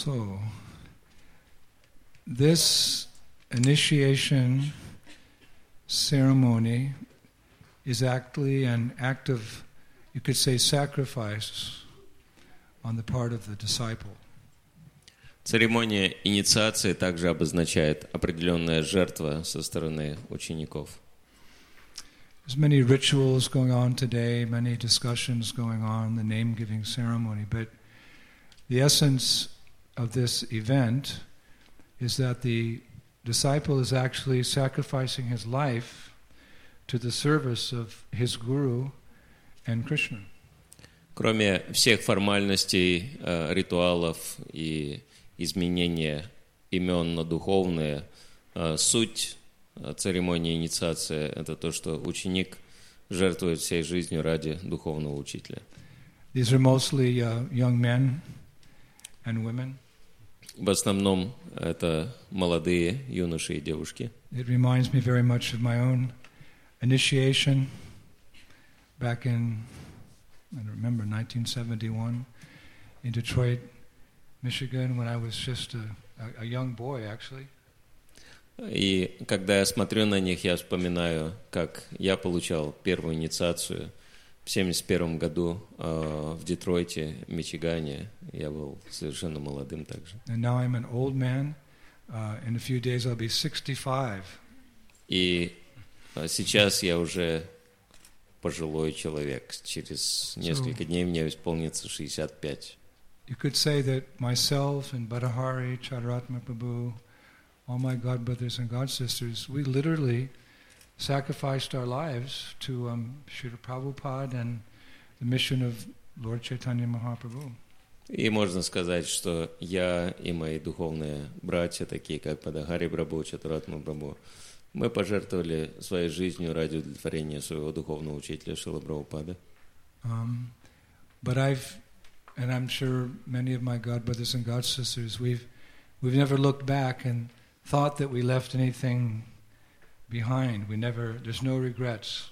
So, this initiation ceremony is actually an act of, you could say, sacrifice on the part of the disciple. Церемония инициации также обозначает определенная жертва со стороны учеников. There's many rituals going on today, many discussions going on, the name-giving ceremony, but the essence of this event is that the disciple is actually sacrificing his life to the service of his guru and Krishna. Кроме всех формальностей, ритуалов и изменения имен на духовные, суть церемонии инициации – это то, что ученик жертвует всей жизнью ради духовного учителя. These are mostly young men and women. В основном это молодые юноши и девушки. It reminds me very much of my own initiation back in, I remember, 1971 in Detroit, Michigan, when I was just a young boy, actually. И когда я смотрю на них, я вспоминаю, как я получал первую инициацию в 1971 году в Детройте, Мичигане. Я был совершенно молодым также. And now I'm an old man. In a few days I'll be 65. И сейчас я уже пожилой человек. Через несколько дней мне исполнится 65. You could say that myself and Badahari, Chadaratma Prabhu, all my God brothers and God sisters, we literally sacrificed our lives to Srila Prabhupada and the mission of Lord Chaitanya Mahaprabhu. И можно сказать, что я и мои духовные братья, такие как Падахари Прабху, Чатаратма Прабху, мы пожертвовали своей жизнью ради удовлетворения своего духовного учителя Шрила Прабхупады. But and I'm sure many of my God brothers and God sisters, we've never looked back and thought that we left anything behind. There's no regrets.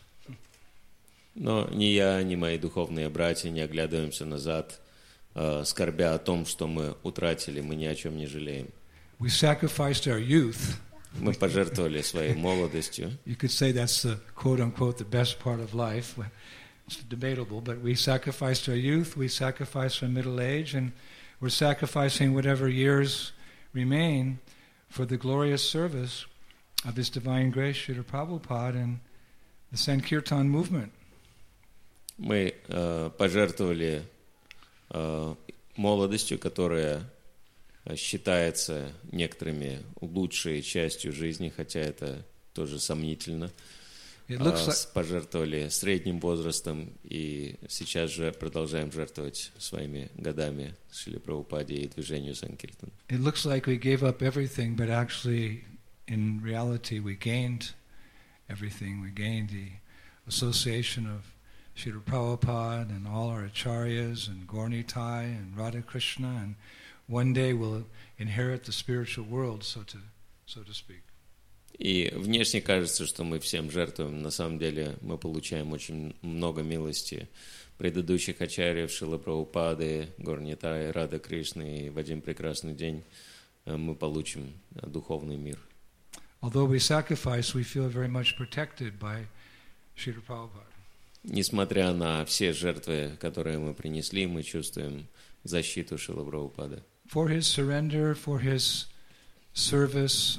Но ни я, ни мои духовные братья не оглядываемся назад, скорбя о том, что мы утратили, мы ни о чем не жалеем. We sacrificed our youth. Мы пожертвовали своей молодостью. You could say that's the quote-unquote the best part of life. It's debatable, but we sacrificed our youth, we sacrificed our middle age, and we're sacrificing whatever years remain for the glorious service of His Divine Grace, Srila Prabhupada, and the Sankirtan movement. Мы пожертвовали молодостью, которая считается некоторыми лучшей частью жизни, хотя это тоже сомнительно. Пожертвовали средним возрастом и сейчас же продолжаем жертвовать своими годами Шриле Прабхупаде и движению Санкиртан. It looks like we gave up everything, but actually, in reality, we gained everything. We gained the association of Srila Prabhupada and all our acharyas and Gaura-Nitai and Radha Krishna, and one day we'll inherit the spiritual world, so to speak. И внешне кажется, что мы всем жертвуем. На самом деле мы получаем очень много милости предыдущих ачарьев, Шрилы Прабхупады, Gaura-Nitai, Рады Кришны, и в один прекрасный день мы получим духовный мир. Although we sacrifice, we feel very much protected by Srila Prabhupada. Несмотря на все жертвы, которые мы принесли, мы чувствуем защиту Шрилы Прабхупады. For his surrender, for his service,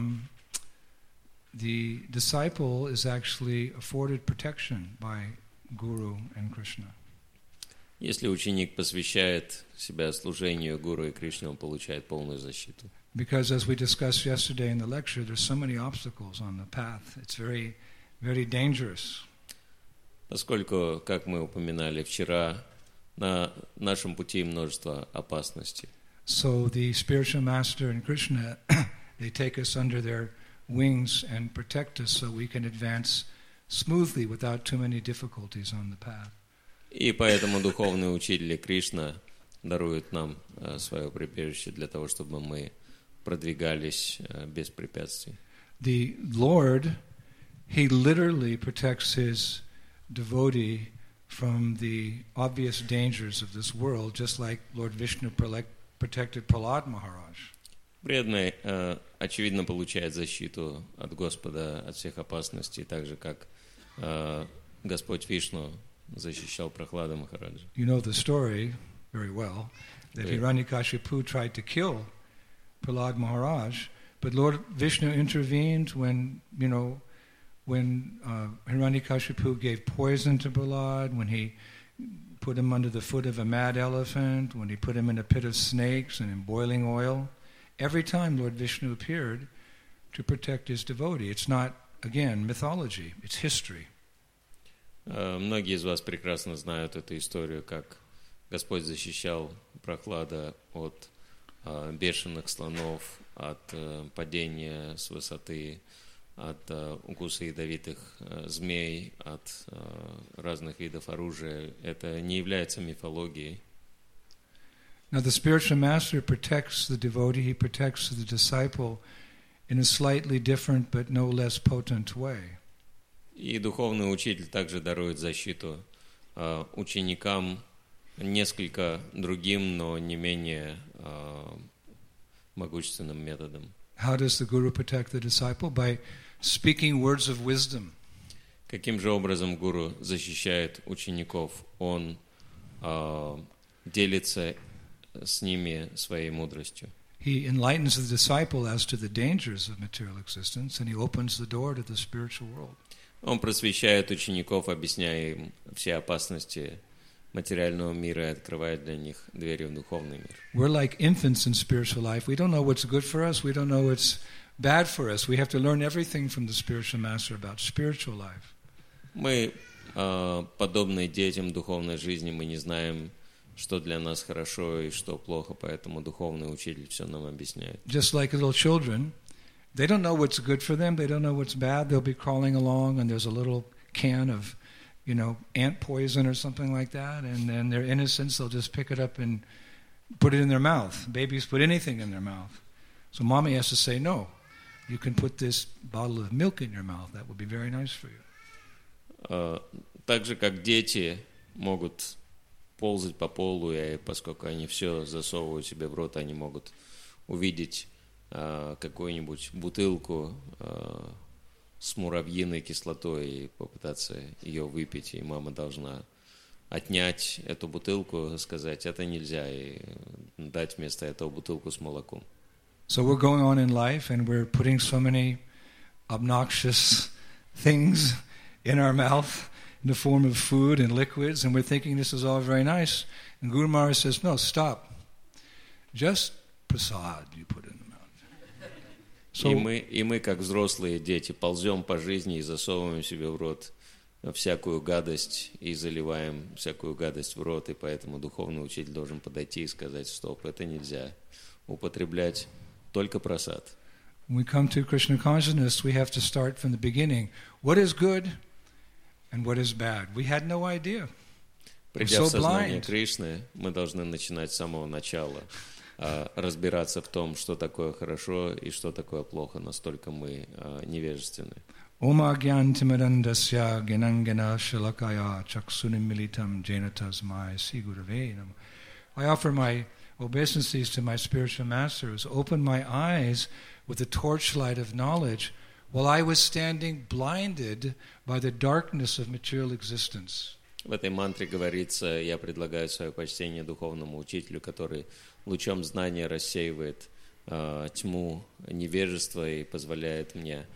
the disciple is actually afforded protection by Guru and Krishna. Если ученик посвящает себя служению Гуру и Кришне, он получает полную защиту. Because as we discussed yesterday in the lecture, there's so many obstacles on the path. It's very, very dangerous. Поскольку, как мы упоминали вчера, на нашем пути множество опасностей. So the spiritual master and Krishna, they take us under their wings and protect us so we can advance smoothly without too many difficulties on the path. И поэтому духовный учитель Кришна дарует нам свое прибежище для того, чтобы мы продвигались без препятствий. The Lord, He literally protects His devotee from the obvious dangers of this world, just like Lord Vishnu protected Prahlad Maharaj. Преданный, очевидно, получает защиту от Господа, от всех опасностей, так же, как Господь Вишну защищал Прохлада Махараджа. You know the story very well, that Hiranyakashipu tried to kill Prahlad Maharaj, but Lord Vishnu intervened when Hiranyakashipu gave poison to Prahlad, when he put him under the foot of a mad elephant, when he put him in a pit of snakes and in boiling oil. Every time Lord Vishnu appeared to protect his devotee. It's not, again, mythology, it's history. Многие из вас прекрасно знают эту историю, как Господь защищал Прохлада от бешеных слонов, от падения с высоты, от укуса ядовитых змей, от разных видов оружия. Это не является мифологией. Now the spiritual master protects the devotee, he protects the disciple in a slightly different but no less potent way. И духовный учитель также дарует защиту ученикам несколько другим, но не менее могущественным методом. How does the guru protect the disciple? By speaking words of wisdom. Каким же образом гуру защищает учеников? Он делится с ними своей мудростью. He enlightens the disciple as to the dangers of material existence, and he opens the door to the spiritual world. Он просвещает учеников, объясняя им все опасности материального мира и открывает для них двери в духовный мир. We're like infants in spiritual life. We don't know what's good for us. We don't know what's bad for us. We have to learn everything from the spiritual master about spiritual life. Мы подобны детям духовной жизни, мы не знаем, что для нас хорошо и что плохо, поэтому духовный учитель все нам объясняет. Just like little children, they don't know what's good for them, they don't know what's bad. They'll be crawling along and there's a little can of, ant poison or something like that, and in their innocence they'll just pick it up and put it in their mouth. Babies put anything in their mouth. So mommy has to say, no, you can put this bottle of milk in your mouth. That would be very nice for you. Так же, как дети могут ползать по полу, и поскольку они все засовывают себе в рот, они могут увидеть какую-нибудь бутылку с муравьиной кислотой и попытаться ее выпить, и мама должна отнять эту бутылку, сказать, это нельзя, и дать вместо этого бутылку с молоком. So we're going on in life and we're putting so many obnoxious things in our mouth in the form of food and liquids, and we're thinking this is all very nice. And Guru Maharaj says, no, stop. Just prasad you put in the mouth. So, и мы, как взрослые дети, ползем по жизни и засовываем себе в рот всякую гадость и заливаем всякую гадость в рот, и поэтому духовный учитель должен подойти и сказать, стоп, это нельзя употреблять, только прасад. When we come to Krishna consciousness, we have to start from the beginning. What is good and what is bad? We had no idea. Придя в сознание Кришны, мы должны начинать с самого начала, разбираться в том, что такое хорошо и что такое плохо, настолько мы невежественны. Om agyantimirandasya ganangana shalakaya chaksunim militam jena tasmai sigurave nam. I offer my obeisances to my spiritual masters. Open my eyes with the torchlight of knowledge while I was standing blinded by the darkness of material existence. В этой мантре говорится, я предлагаю свое почтение духовному учителю, который лучом знания рассеивает тьму невежества и позволяет мне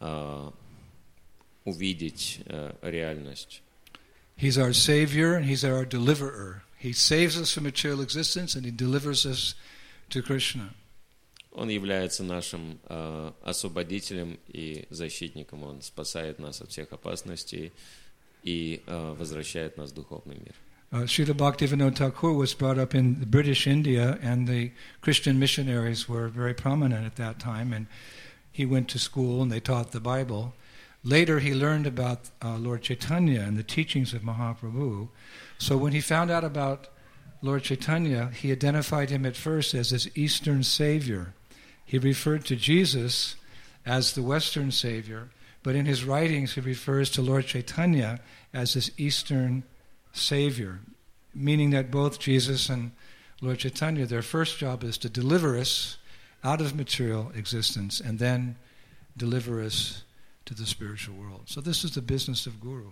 увидеть реальность. He's our savior and he's our deliverer. He saves us from material existence and he delivers us to Krishna. Он является нашим освободителем и защитником. Он спасает нас от всех опасностей и возвращает нас в духовный мир. Srila Bhaktivinoda Thakur was brought up in British India, and the Christian missionaries were very prominent at that time, and he went to school and they taught the Bible. Later he learned about Lord Chaitanya and the teachings of Mahaprabhu. So when he found out about Lord Chaitanya, he identified him at first as his Eastern Savior. He referred to Jesus as the Western Savior, but in his writings he refers to Lord Chaitanya as his Eastern Savior, meaning that both Jesus and Lord Chaitanya, their first job is to deliver us out of material existence and then deliver us to the spiritual world. So this is the business of Guru.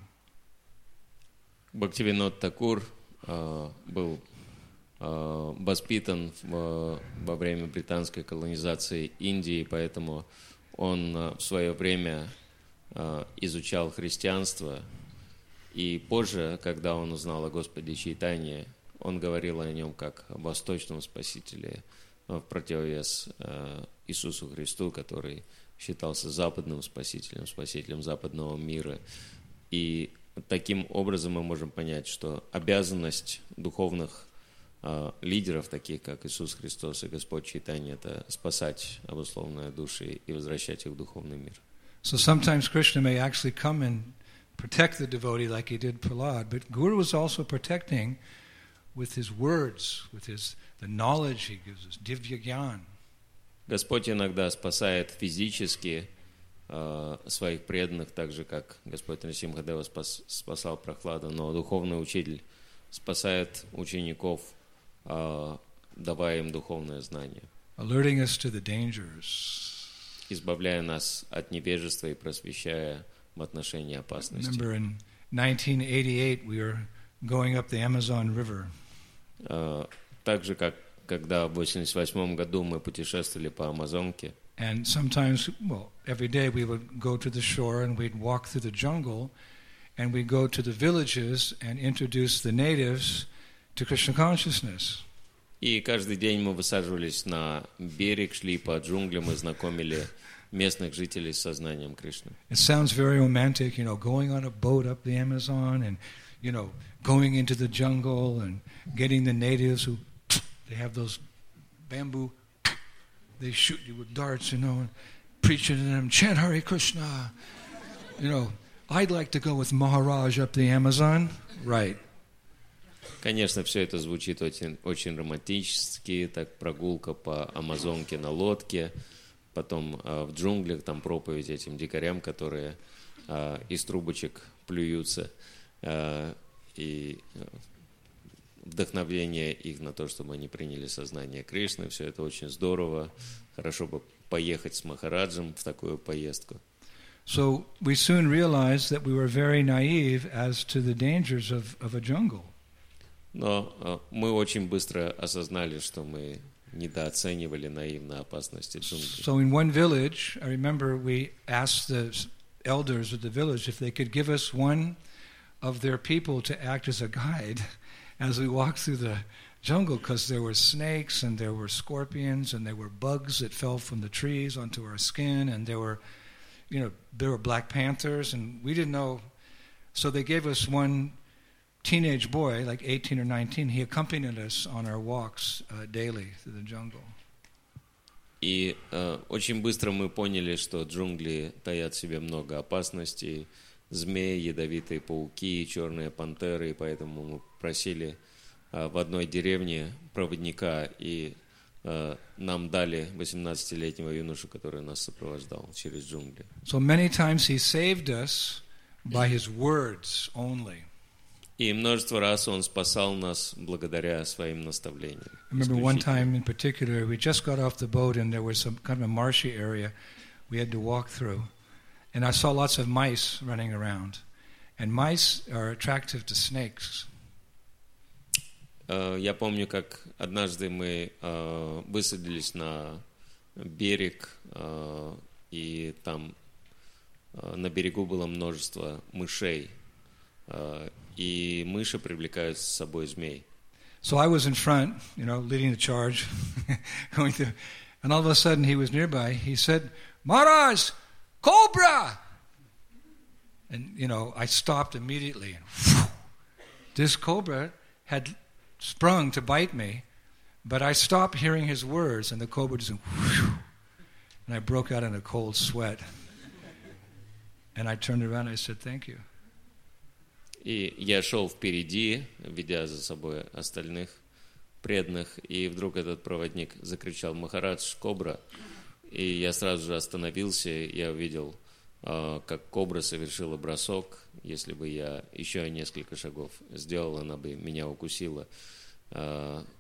Бхактивинод Такур был воспитан во время британской колонизации Индии, поэтому он в свое время изучал христианство, и позже, когда он узнал о Господе Чайтанье, он говорил о нем как о восточном спасителе, в противовес Иисусу Христу, который считался западным спасителем, спасителем западного мира. И таким образом мы можем понять, что обязанность духовных лидеров, таких как Иисус Христос и Господь Чайтанья, это спасать обусловленные души и возвращать их в духовный мир. So sometimes Krishna may actually come and protect the devotee like he did Prahlad, but Guru is also protecting with his words, with the knowledge he gives us, divya gyan. Господь иногда спасает физически своих преданных, так же, как Господь Нарисимхадева спасал Прохлада, но духовный учитель спасает учеников, давая им духовное знание, alerting us to the dangers. Избавляя нас от невежества и просвещая в отношении опасности. Remember in 1988 we were going up the Amazon River. Так же, как когда в 1988 году мы путешествовали по Амазонке. And sometimes, well, every day we would go to the shore and we'd walk through the jungle and we'd go to the villages and introduce the natives to Krishna consciousness. И каждый день мы высаживались на берег, шли по джунглям и знакомили местных жителей с сознанием Кришны. It sounds very romantic, going on a boat up the Amazon and, going into the jungle and getting the natives who, they have those bamboo, they shoot you with darts, and preaching to them, chant Hare Krishna. I'd like to go with Maharaj up the Amazon. Right. Конечно, все это звучит очень, очень романтически, так прогулка по Амазонке на лодке, потом в джунглях там проповедь этим дикарям, которые из трубочек плюются, и вдохновение их на то, чтобы они приняли сознание Кришны. Все это очень здорово. Хорошо бы поехать с Махараджем в такую поездку. So we soon realized that we were very naive as to the dangers of a jungle. Но мы очень быстро осознали, что мы недооценивали наивно опасности джунглей. So in one village, I remember we asked the elders of the village if they could give us one of their people to act as a guide as we walked through the jungle, because there were snakes and there were scorpions and there were bugs that fell from the trees onto our skin, and there were black panthers, and we didn't know. So they gave us one teenage boy, like 18 or 19. He accompanied us on our walks daily through the jungle. И очень быстро мы поняли, что джунгли таят в себе много опасностей, змеи, ядовитые пауки, черные пантеры, и поэтому мы просили в одной деревне проводника, и нам дали 18-летнего юношу, который нас сопровождал через джунгли. So many times he saved us by his words only. И множество раз он спасал нас благодаря своим наставлениям. I remember one time in particular, we just got off the boat and there was some kind of a marshy area we had to walk through. And I saw lots of mice running around. And mice are attractive to snakes. Я помню, как однажды мы высадились на берег, и там на берегу было множество мышей. И мыши привлекают с собой змей. So I was in front, leading the charge, going through, and all of a sudden he was nearby. He said, "Maharaj, cobra!" And I stopped immediately. And this cobra had sprung to bite me, but I stopped hearing his words, and the cobra just went, and I broke out in a cold sweat. And I turned around and I said, "Thank you." И я шел впереди, ведя за собой остальных преданных, и вдруг этот проводник закричал: «Махарадж, кобра!» И я сразу же остановился, я увидел, как кобра совершила бросок. Если бы я еще несколько шагов сделал, она бы меня укусила.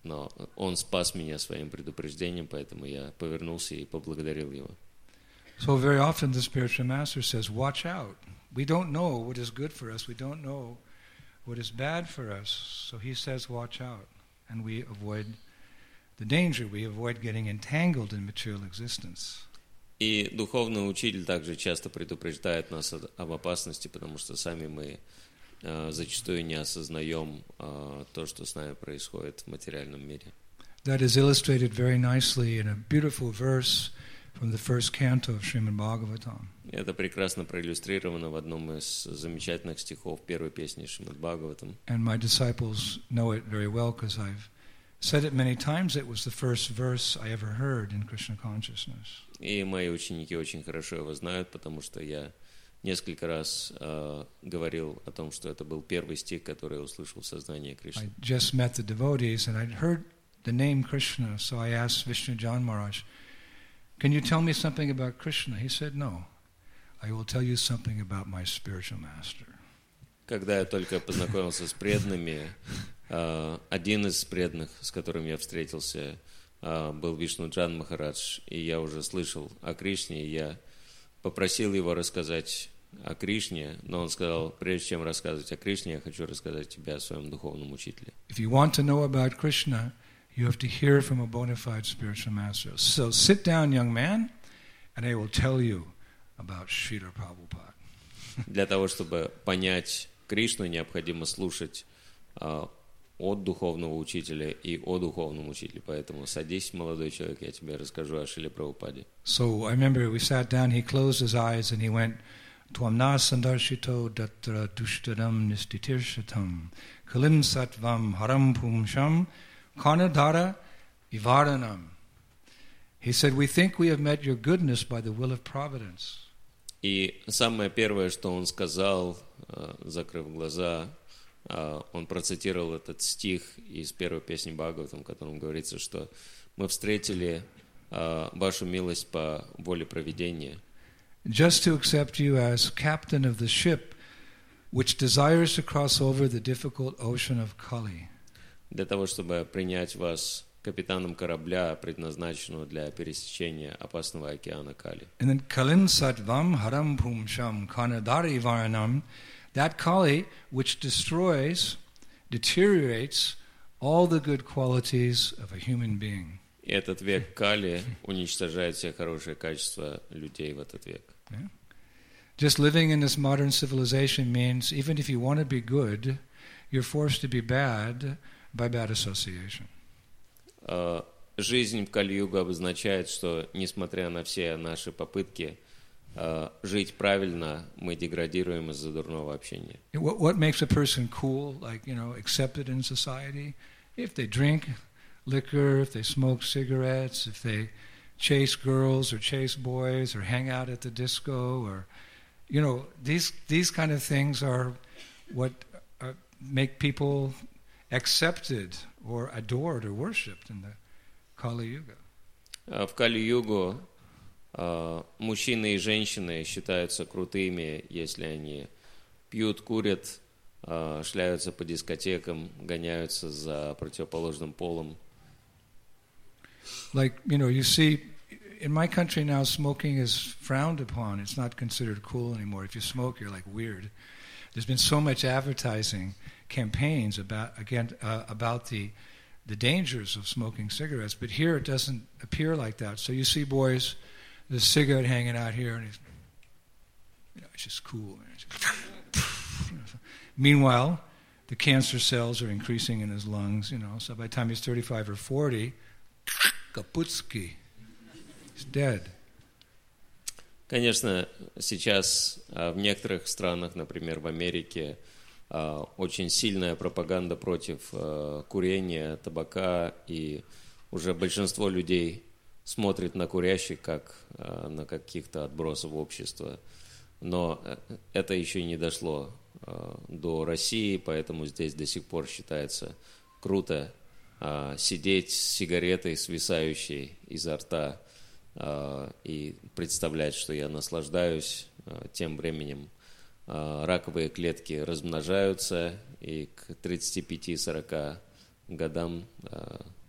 но он спас меня своим предупреждением, поэтому я повернулся и поблагодарил его. So very often the spiritual master says, watch out. We don't know what is good for us. We don't know what is bad for us. So he says, watch out. And we avoid the danger. We avoid getting entangled in material existence. И духовный учитель также часто предупреждает нас об опасности, потому что сами мы зачастую не осознаем то, что с нами происходит в материальном мире. That is illustrated very nicely in a beautiful verse from the first canto of Srimad Bhagavatam. Это прекрасно проиллюстрировано в одном из замечательных стихов первой песни Шримад Бхагаватам. And my disciples know it very well because I've said it many times. It was the first verse I ever heard in Krishna consciousness. И мои ученики очень хорошо его знают, потому что я несколько раз говорил о том, что это был первый стих, который я услышал в сознании Кришны. I just met the devotees and I'd heard the name Krishna, so I asked Vishnu Jan Maharaj, can you tell me something about Krishna? He said, no. I will tell you something about my spiritual master. Когда я только познакомился с преданными, один из преданных, с которым я встретился, был Вишну Джан Махарадж, и я уже слышал о Кришне, и я попросил его рассказать о Кришне, но он сказал, прежде чем рассказывать о Кришне, я хочу рассказать тебе о своем духовном учителе. If you want to know about Krishna, you have to hear from a bona fide spiritual master. So sit down, young man, and I will tell you about Srila Prabhupada. Для того, чтобы понять Кришну, необходимо слушать от духовного учителя и о духовном учителе. Поэтому садись, молодой человек, я тебе расскажу о Шриле Прабхупаде. So I remember we sat down, he closed his eyes and he went, Twamna sandarshito datra dushtadam nistitirshatam kalim satvam haram pumsham kanadhara ivaranam. He said, we think we have met your goodness by the will of providence. И самое первое, что он сказал, закрыв глаза, он процитировал этот стих из первой песни Бхагаватам, в котором говорится, что мы встретили вашу милость по воле провидения. Just to accept you as captain of the ship which desires to cross over the difficult ocean of Kali. Для того, чтобы принять вас капитаном корабля, предназначенного для пересечения опасного океана Кали. And then Kalin Satvam Haram Pumsham Kanadari Varanam, that Kali which destroys, deteriorates all the good qualities of a human being. И этот век Кали уничтожает все хорошие качества людей в этот век. Yeah. Just living in this modern civilization means even if you want to be good, you're forced to be bad by bad association. Жизнь в Кали-югу обозначает, что, несмотря на все наши попытки жить правильно, мы деградируем из-за дурного общения. What makes a person cool, like, accepted in society? If they drink liquor, if they smoke cigarettes, if they chase girls or chase boys or hang out at the disco, or, these kind of things are what make people accepted or adored or worshipped in the Kali Yuga. В Кали-югу мужчины и женщины считаются крутыми, если они пьют, курят, шляются по дискотекам, гоняются за противоположным полом. Like, you see, in my country now, smoking is frowned upon. It's not considered cool anymore. If you smoke, you're like weird. There's been so much advertising campaigns about the dangers of smoking cigarettes, but here it doesn't appear like that. So you see boys, the cigarette hanging out here, and it's just cool. Meanwhile, the cancer cells are increasing in his lungs, so by the time he's 35 or 40, Kaputski, he's dead. Конечно, сейчас в некоторых странах, например, в Америке, очень сильная пропаганда против курения, табака, и уже большинство людей смотрит на курящих как на каких-то отбросов общества. Но это еще не дошло до России, поэтому здесь до сих пор считается круто сидеть с сигаретой, свисающей изо рта, и представлять, что я наслаждаюсь. Тем временем раковые клетки размножаются, и к 35-40 годам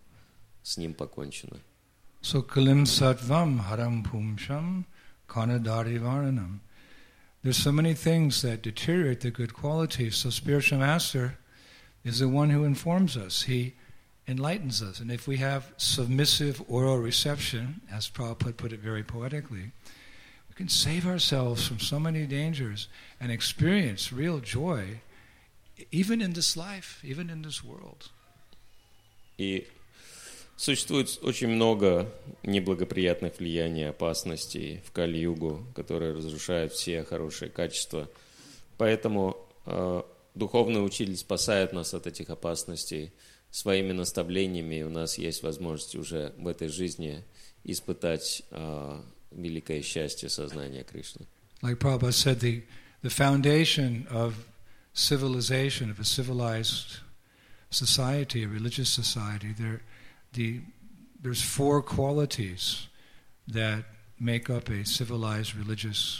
с ним покончено. So kalim sattvam haram pumsham kanadari varanam. There's so many things that deteriorate the good qualities. So spiritual master is the one who informs us. He enlightens us. And if we have submissive oral reception, as Prabhupada put it very poetically, we can save ourselves from so many dangers and experience real joy, even in this life, even in this world. И существует очень много неблагоприятных влияний, опасностей в Кали-югу, которые разрушают все хорошие качества. Поэтому духовный учитель спасает нас от этих опасностей своими наставлениями, и у нас есть возможность уже в этой жизни испытать великое счастье сознания Кришны. Like Prabhupada said, the foundation of civilization, of a civilized society, a religious society, there's four qualities that make up a civilized religious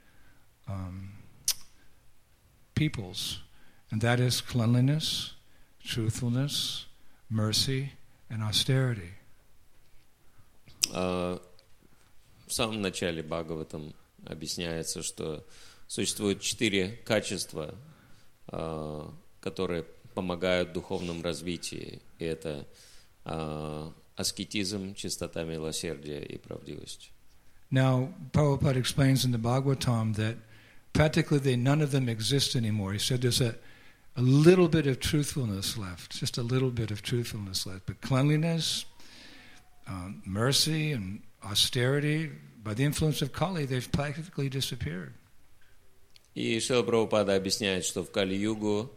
peoples, and that is cleanliness, truthfulness, mercy, and austerity. В самом начале Бхагаватам объясняется, что существует 4 качества, которые помогают в духовном развитии. И это аскетизм, чистота, милосердие и правдивость. Now, Prabhupada explains in the Bhagavatam that practically none of them exist anymore. He said there's a little bit of truthfulness left, just a little bit of truthfulness left. But cleanliness, mercy, and austerity, by the influence of Kali, they've practically disappeared. И Шрила Прабхупада объясняет, что в Кали-югу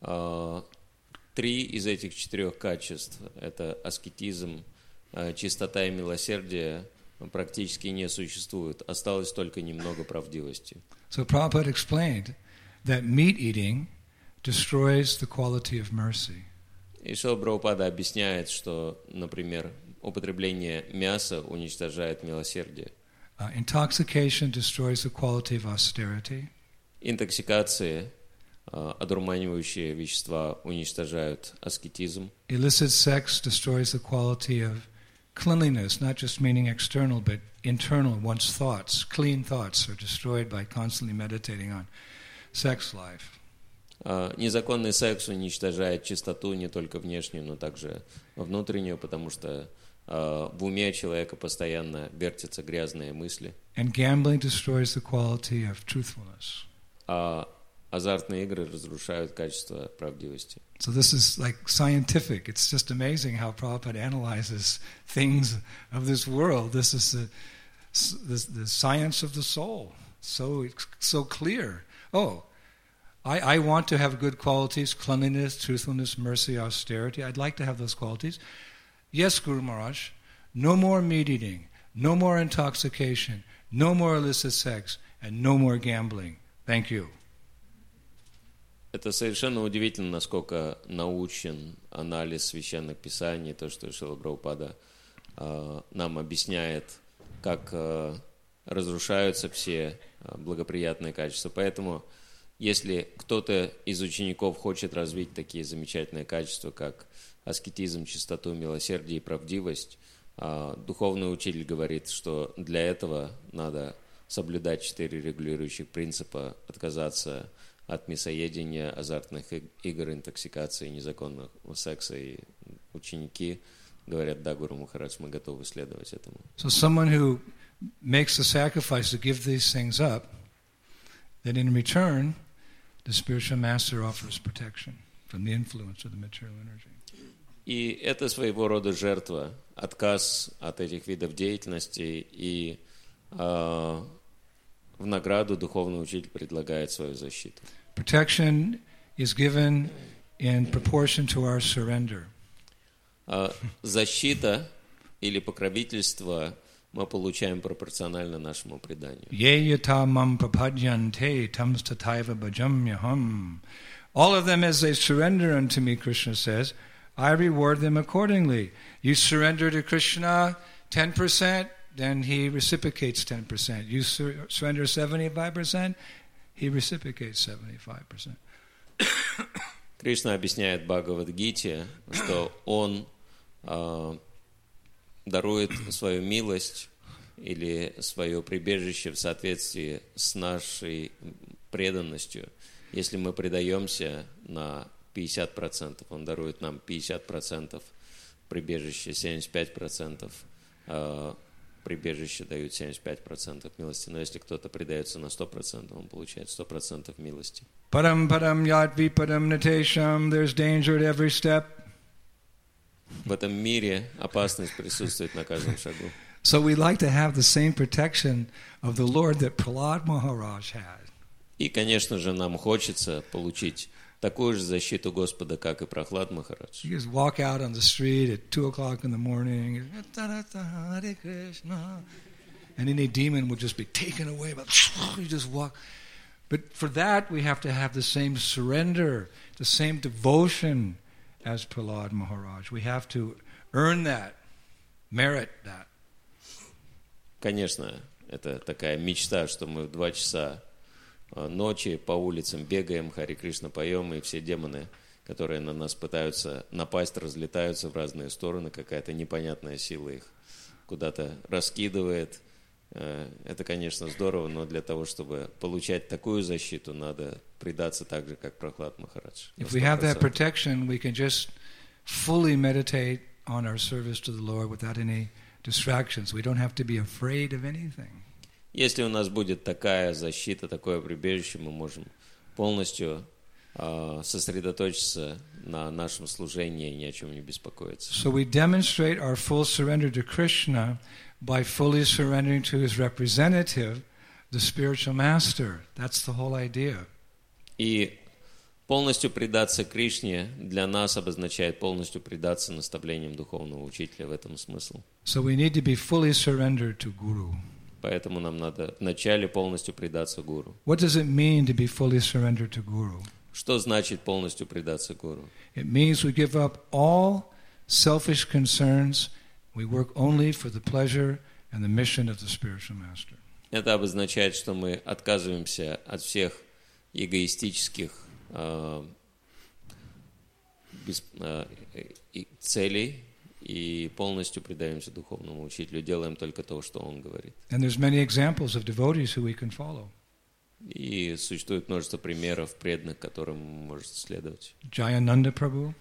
3 из этих 4 качеств – это аскетизм, чистота и милосердие – практически не существуют. Осталось только немного правдивости. So Prabhupada explained that meat eating destroys the quality of mercy. И Шрила Прабхупада объясняет, что, например, употребление мяса уничтожает милосердие. Intoxication destroys the quality of austerity. Интоксикации, одурманивающие вещества уничтожают аскетизм. Illicit sex destroys the quality of cleanliness, not just meaning external, but internal. One's thoughts, clean thoughts, are destroyed by constantly meditating on sex life. Незаконный секс уничтожает чистоту не только внешнюю, но также внутреннюю, потому что в уме человека постоянно вертятся грязные мысли. And gambling destroys the quality of truthfulness. Азартные игры разрушают качество правдивости. So this is like scientific. It's just amazing how Prabhupada analyzes things of this world. This is the science of the soul. So clear. Oh, I want to have good qualities: cleanliness, truthfulness, mercy, austerity. I'd like to have those qualities. Yes, Guru Maharaj. No more meat eating. No more intoxication. No more illicit sex. And no more gambling. Thank you. Это совершенно удивительно, насколько научен анализ священных писаний, то, что Шрила Прабхупада нам объясняет, как разрушаются все благоприятные качества. Поэтому, если кто-то из учеников хочет развить такие замечательные качества, как аскетизм, чистоту, милосердие и правдивость, духовный учитель говорит, что для этого надо соблюдать 4 регулирующих принципа, отказаться от мясоедения, азартных игр, интоксикации, незаконного секса. И ученики говорят: да, Гуру Махарадж, мы готовы следовать этому. So someone who makes the sacrifice to give these things up, then in return, the spiritual master offers protection from the influence of the material energy. И это своего рода жертва, отказ от этих видов деятельности, и в награду духовный учитель предлагает свою защиту. Protection is given in proportion to our surrender. Защита или покровительство мы получаем пропорционально нашему преданию. Ye yata mam prapadyante tam stataiva bhajamyaham. All of them, as they surrender unto me, Krishna says, I reward them accordingly. You surrender to Krishna 10%, then he reciprocates 10%. You surrender 75%, he reciprocates 75%. Кришна объясняет в Бхагавад-гите, что он дарует свою милость или свое прибежище в соответствии с нашей преданностью. Если мы предаемся на 50%, Он дарует нам 50% прибежище, 75%, прибежище дают 75% милости. Но если кто-то предается на 100%, он получает 100% милости. Param param yat vipadam natesham, there's danger at every step. В этом мире опасность присутствует на каждом шагу. So we like to have the same protection of the Lord that Prahlad Maharaj had. И, конечно же, нам хочется получить такую же защиту Господа, как и Прохлад Махарадж. You just walk out on the street at 2 o'clock in the morning, Hare Krishna, and any demon would just be taken away. But you just walk. But for that, we have to have the same surrender, the same devotion as Prahlad Maharaj. We have to earn that, merit that. Конечно, это такая мечта, что мы в 2 часа ночи по улицам бегаем, Харе Кришна поем, и все демоны, которые на нас пытаются напасть, разлетаются в разные стороны, какая-то непонятная сила их куда-то раскидывает. Это, конечно, здорово, но для того, чтобы получать такую защиту, надо предаться так же, как Прохлад Махарадж. If we have that protection, we can just fully meditate on our service to the Lord without any distractions. We don't have to be afraid of anything. Если у нас будет такая защита, такое прибежище, мы можем полностью сосредоточиться на нашем служении и ни о чем не беспокоиться. So we demonstrate our full surrender to Krishna by fully surrendering to his representative, the spiritual master. That's the whole idea. И полностью предаться Кришне для нас обозначает полностью предаться наставлениям духовного учителя, в этом смысл. So we need to be fully surrendered to Guru. Поэтому нам надо вначале полностью предаться Гуру. What does it mean to be fully surrendered to Guru? Что значит полностью предаться Гуру? It means we give up all selfish concerns. We work only for the pleasure and the mission of the spiritual master. Это обозначает, что мы отказываемся от всех эгоистических целей и полностью предаемся духовному учителю, делаем только то, что он говорит. And there's many examples of devotees who we can follow. И существует множество примеров преданных, которым можно следовать. Jayananda Prabhu.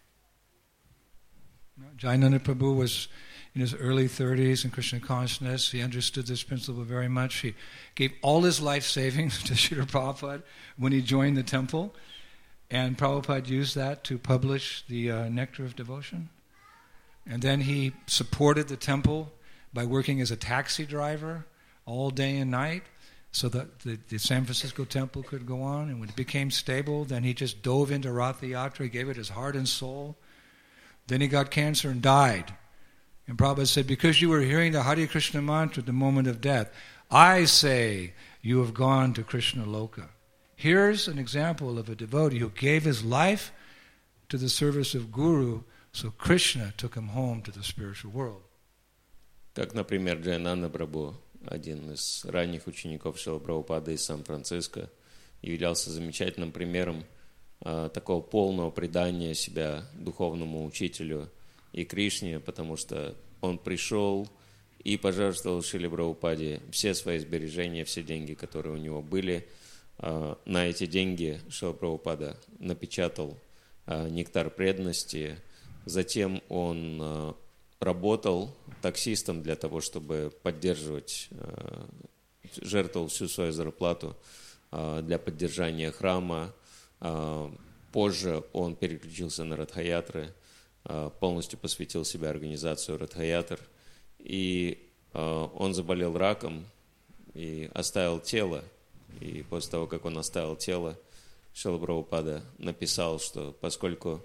Jayananda Prabhu was in his early 30s in Krishna consciousness. He understood this principle very much. He gave all his life savings to Srila Prabhupada when he joined the temple. And Prabhupada used that to publish the Nectar of Devotion. And then he supported the temple by working as a taxi driver all day and night so that the San Francisco temple could go on. And when it became stable, then he just dove into Ratha Yatra. He gave it his heart and soul. Then he got cancer and died. And Prabhupada said, because you were hearing the Hare Krishna mantra at the moment of death, I say you have gone to Krishna Loka. Here's an example of a devotee who gave his life to the service of Guru, so Krishna took him home to the spiritual world. Как, например, Джайананда Прабху, один из ранних учеников Шрилы Прабхупады из Сан-Франциско, являлся замечательным примером такого полного предания себя духовному учителю и Кришне, потому что он пришел и пожертвовал Шриле Прабхупаде все свои сбережения, все деньги, которые у него были. На эти деньги Шрила Прабхупада напечатал нектар преданности. Затем он работал таксистом для того, чтобы поддерживать, жертвовал всю свою зарплату для поддержания храма. Позже он переключился на Радхаятры, полностью посвятил себя организации Радхаятр. И он заболел раком и оставил тело. И после того, как он оставил тело, Шрила Прабхупада написал, что поскольку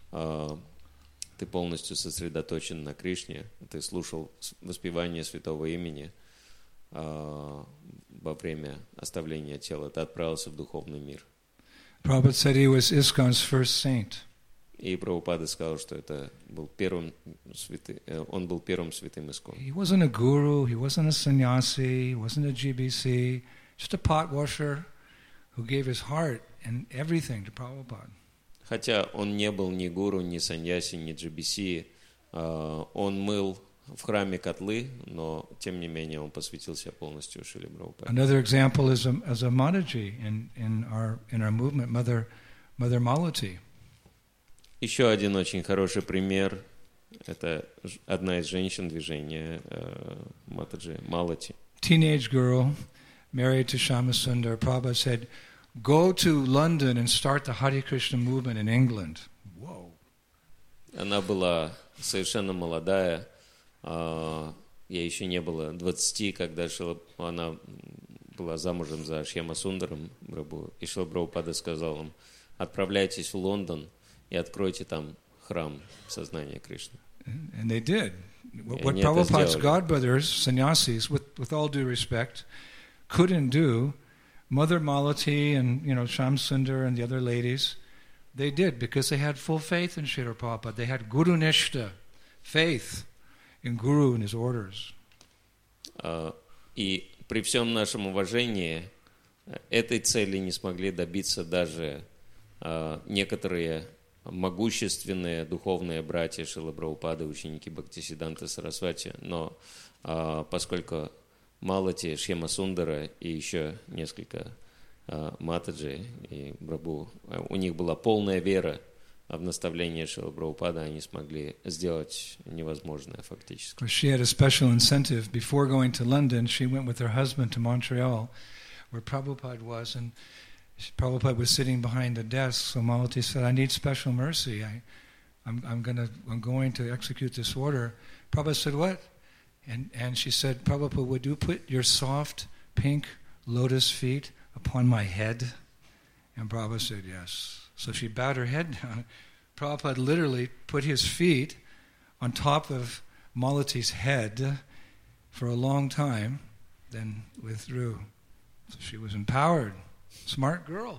ты полностью сосредоточен на Кришне, ты слушал воспевание святого имени во время оставления тела, ты отправился в духовный мир. Prabhupada said he was ISKCON's first saint. И Прабхупада сказал, что это был он был первым святым ИСККОН. He wasn't a guru, he wasn't a sannyasi, he wasn't a GBC, just a pot washer who gave his heart and everything to Prabhupada. Хотя он не был ни гуру, ни саньяси, ни GBC, он мыл в храме котлы, но тем не менее он посвятил себя полностью Шриле Прабхупаде. Another example is a Mataji in our movement, Mother Malati. Еще один очень хороший пример – это одна из женщин движения Матаджи, Малати. Teenage girl married to Shyamasundar. Prabhupada said, "Go to London and start the Hare Krishna movement in England." Whoa! Она была совершенно молодая, ей еще не было 20, когда она была замужем за Шьямасундаром Прабху, и Шрила Прабхупада сказал им: отправляйтесь в Лондон и откройте там храм сознания Кришны. And they did. What Prabhupada's godbrothers, sannyasis, with all due respect, couldn't do, Mother Malati and Shyamsundar and the other ladies, they did because they had full faith in Srila Prabhupada. They had Guru Nishta, faith in Guru and his orders. И при всем нашем уважении этой цели не смогли добиться даже некоторые могущественные духовные братья Шрилы Прабхупады, ученики Бхактисиддханты Сарасвати, но поскольку Малати, Шьямасундара и еще несколько Матаджи и Прабху, у них была полная вера в наставление Шрилы Прабхупады, они смогли сделать невозможное фактически. She had a special incentive. Before going to London, she went with her husband to Montreal, where Prabhupada was, and Prabhupada was sitting behind the desk. So Malati said, "I need special mercy. I'm going to execute this order." Prabhupada said, "What?" And she said, "Prabhupada, would you put your soft pink lotus feet upon my head?" And Prabhupada said, "Yes." So she bowed her head down. Prabhupada literally put his feet on top of Malati's head for a long time, then withdrew. So she was empowered. Smart girl.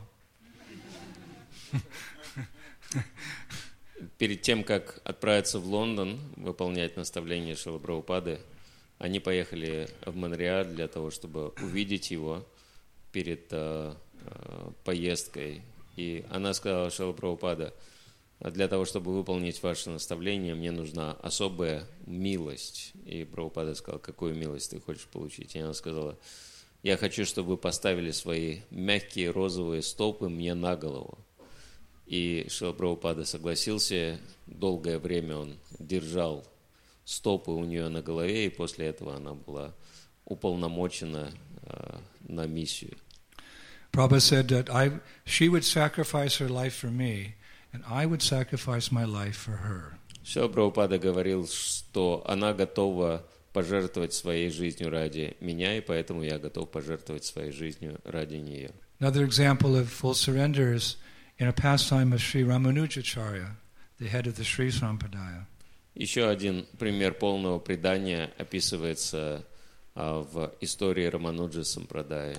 Перед тем, как отправиться в Лондон, выполнять наставления Шрилы Прабхупады, они поехали в Монреаль для того, чтобы увидеть его перед поездкой. И она сказала: Шрила Прабхупада, для того, чтобы выполнить ваше наставление, мне нужна особая милость. И Прабхупада сказал: какую милость ты хочешь получить? И она сказала: я хочу, чтобы вы поставили свои мягкие розовые стопы мне на голову. И Шрила Прабхупада согласился. Долгое время он держал стопы у нее на голове, и после этого она была уполномочена на миссию. Prabhupada said that she would sacrifice her life for me, and I would sacrifice my life for her. Шрила Прабхупада говорил, что она готова пожертвовать своей жизнью ради меня, и поэтому я готов пожертвовать своей жизнью ради нее. Another example of full surrender is in a pastime of Sri Ramanujacharya, the head of the Sri Sampradaya. Еще один пример полного предания описывается в истории Рамануджа Сампрадая,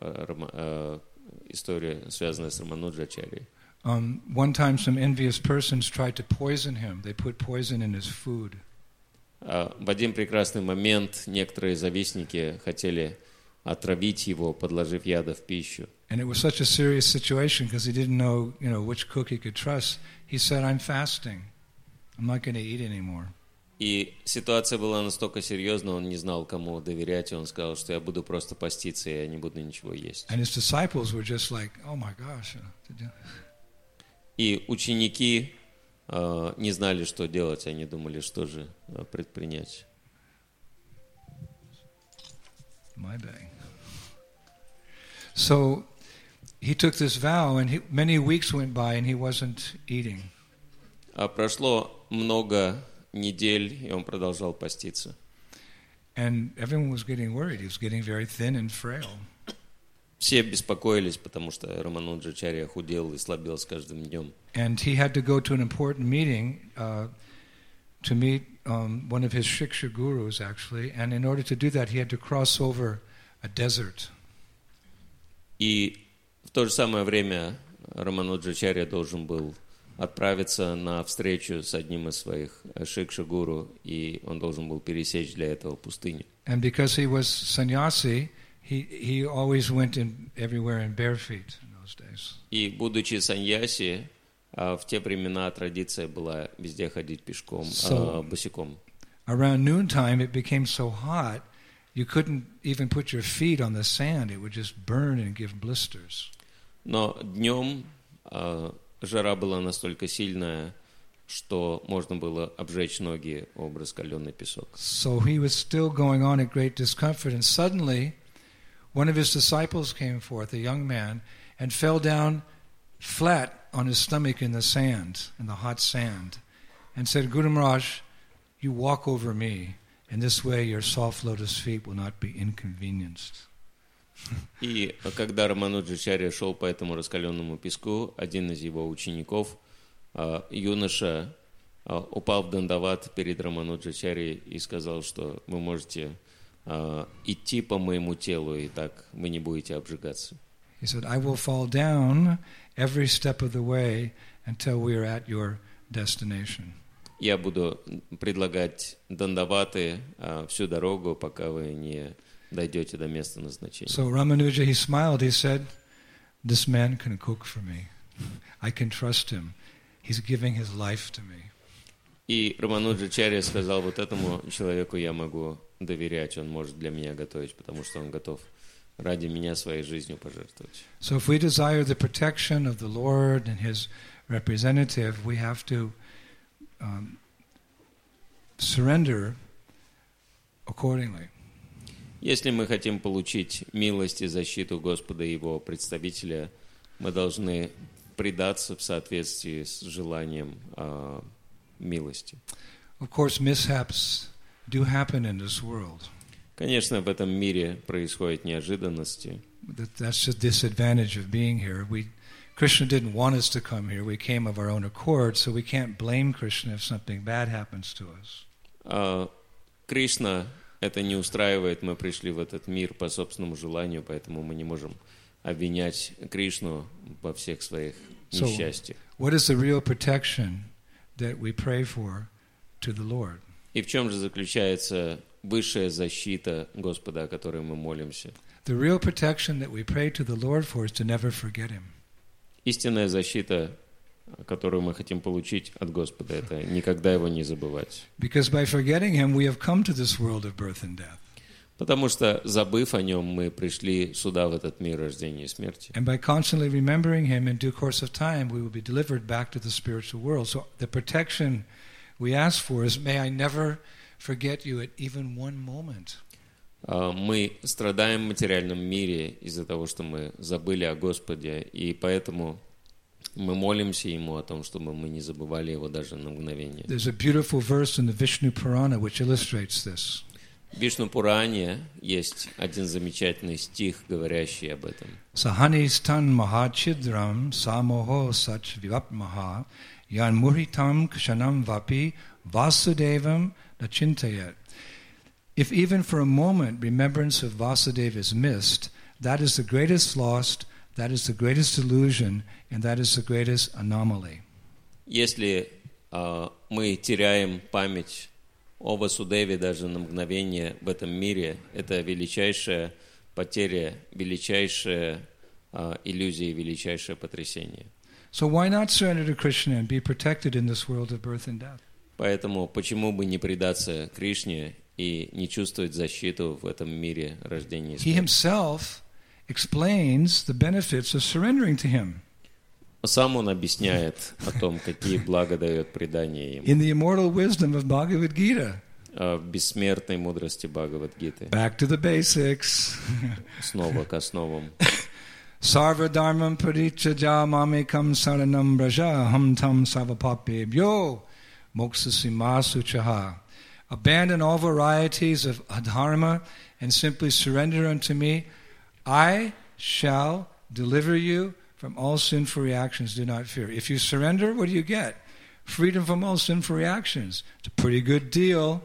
история, связанная с Рамануджачарьей. One time some envious persons tried to poison him. They put poison in his food. В один прекрасный момент некоторые завистники хотели отравить его, подложив яда в пищу. And it was such a serious situation because he didn't know, which cook he could trust. He said, "I'm fasting. I'm not going to eat anymore." И ситуация была настолько серьезна, он не знал, кому доверять, и он сказал, что я буду просто поститься, и я не буду ничего есть. And his disciples were just like, "Oh my gosh." И ученики не знали, что делать, они думали, что же предпринять. My bad. So he took this vow, and many weeks went by, and he wasn't eating. Прошло много недель, и он продолжал поститься. And everyone was getting worried. He was getting very thin and frail. Все беспокоились, потому что Рамануджачарья худел и слабел с каждым днем. And he had to go to an important meeting to meet one of his Shiksha gurus, actually. And in order to do that, he had to cross over a desert. И в то же самое время Рамануджачарья должен был отправиться на встречу с одним из своих Шикша-гуру, и он должен был пересечь для этого пустыню. And because he was sannyasi, he always went everywhere in bare feet in those days. И будучи саньяси, в те времена традиция была везде ходить пешком, босиком. around noontime it became so hot you couldn't even put your feet on the sand. It would just burn and give blisters. Но днем жара была настолько сильная, что можно было обжечь ноги об раскаленный песок. So he was still going on at great discomfort, and suddenly one of his disciples came forth, a young man, and fell down flat on his stomach in the sand, in the hot sand, and said, Guru Maharaj, you walk over me, and this way your soft lotus feet will not be inconvenienced. И когда Рамануджачарья шел по этому раскаленному песку, один из его учеников, юноша, упал в дандават перед Рамануджачарьей и сказал, что вы можете идти по моему телу, и так вы не будете обжигаться. He said, I will fall down every step of the way until we are at your destination. Я буду предлагать дандаваты всю дорогу, пока вы не дойдете до места назначения. So Ramanuja, he smiled, he said, this man can cook for me. I can trust him. He's giving his life to me. И Рамануджачарья сказал, вот этому человеку я могу доверять, он может для меня готовить, потому что он готов ради меня своей жизнью пожертвовать. So if we desire the protection of the Lord and His representative, we have to surrender accordingly. Если мы хотим получить милость и защиту Господа и Его представителя, мы должны предаться в соответствии с желанием милости. Of course, mishaps do happen in this world. Конечно, в этом мире происходят неожиданности. That's the disadvantage of being here. Krishna didn't want us to come here. We came of our own accord, so we can't blame Krishna if something bad happens to us. Кришна это не устраивает, мы пришли в этот мир по собственному желанию, поэтому мы не можем обвинять Кришну во всех своих несчастьях. What is the real protection that we pray for to the Lord? И в чем же заключается высшая защита Господа, о которой мы молимся? The real protection that we pray to the Lord for is to never forget Him. Истинная защита, которую мы хотим получить от Господа, это никогда Его не забывать. Because by forgetting Him, we have come to this world of birth and death. Потому что, забыв о Нем, мы пришли сюда, в этот мир рождения и смерти. And by constantly remembering Him, in due course of time, we will be delivered back to the spiritual world. So the protection we ask for is, may I never forget you at even one moment. Мы страдаем в материальном мире из-за того, что мы забыли о Господе, и поэтому мы молимся Ему о том, чтобы мы не забывали Его даже на мгновение. There's a beautiful verse in the Vishnu Purana which illustrates this. В Вишну Пуране есть один замечательный стих, говорящий об этом. Sahanistan mahachidram samoho sach vivapmaha yan muritam kshanam vapi vasudevam nachintayat. If even for a moment remembrance of Vasudeva is missed, that is the greatest loss, that is the greatest illusion, and that is the greatest anomaly. Если мы теряем память о Васудеве даже на мгновение в этом мире, это величайшая потеря, величайшая иллюзия, величайшее потрясение. So why not surrender to Krishna and be protected in this world of birth and death? Поэтому почему бы не предаться Кришне и не чувствовать защиту в этом мире рождения и He смерти? himself explains the benefits of surrendering to Him. Сам он объясняет о том, какие блага дает предание ему. In the immortal wisdom of Bhagavad Gita. В бессмертной мудрости Бхагавад-гиты. Back to the basics. Снова к основам. Sarva dharmam parichaja mamekam saranam braja ham tam savapapebhyo moksasimasu. Abandon all varieties of adharma and simply surrender unto me. I shall deliver you from all sinful reactions. Do not fear. If you surrender, what do you get? Freedom from all sinful reactions. It's a pretty good deal.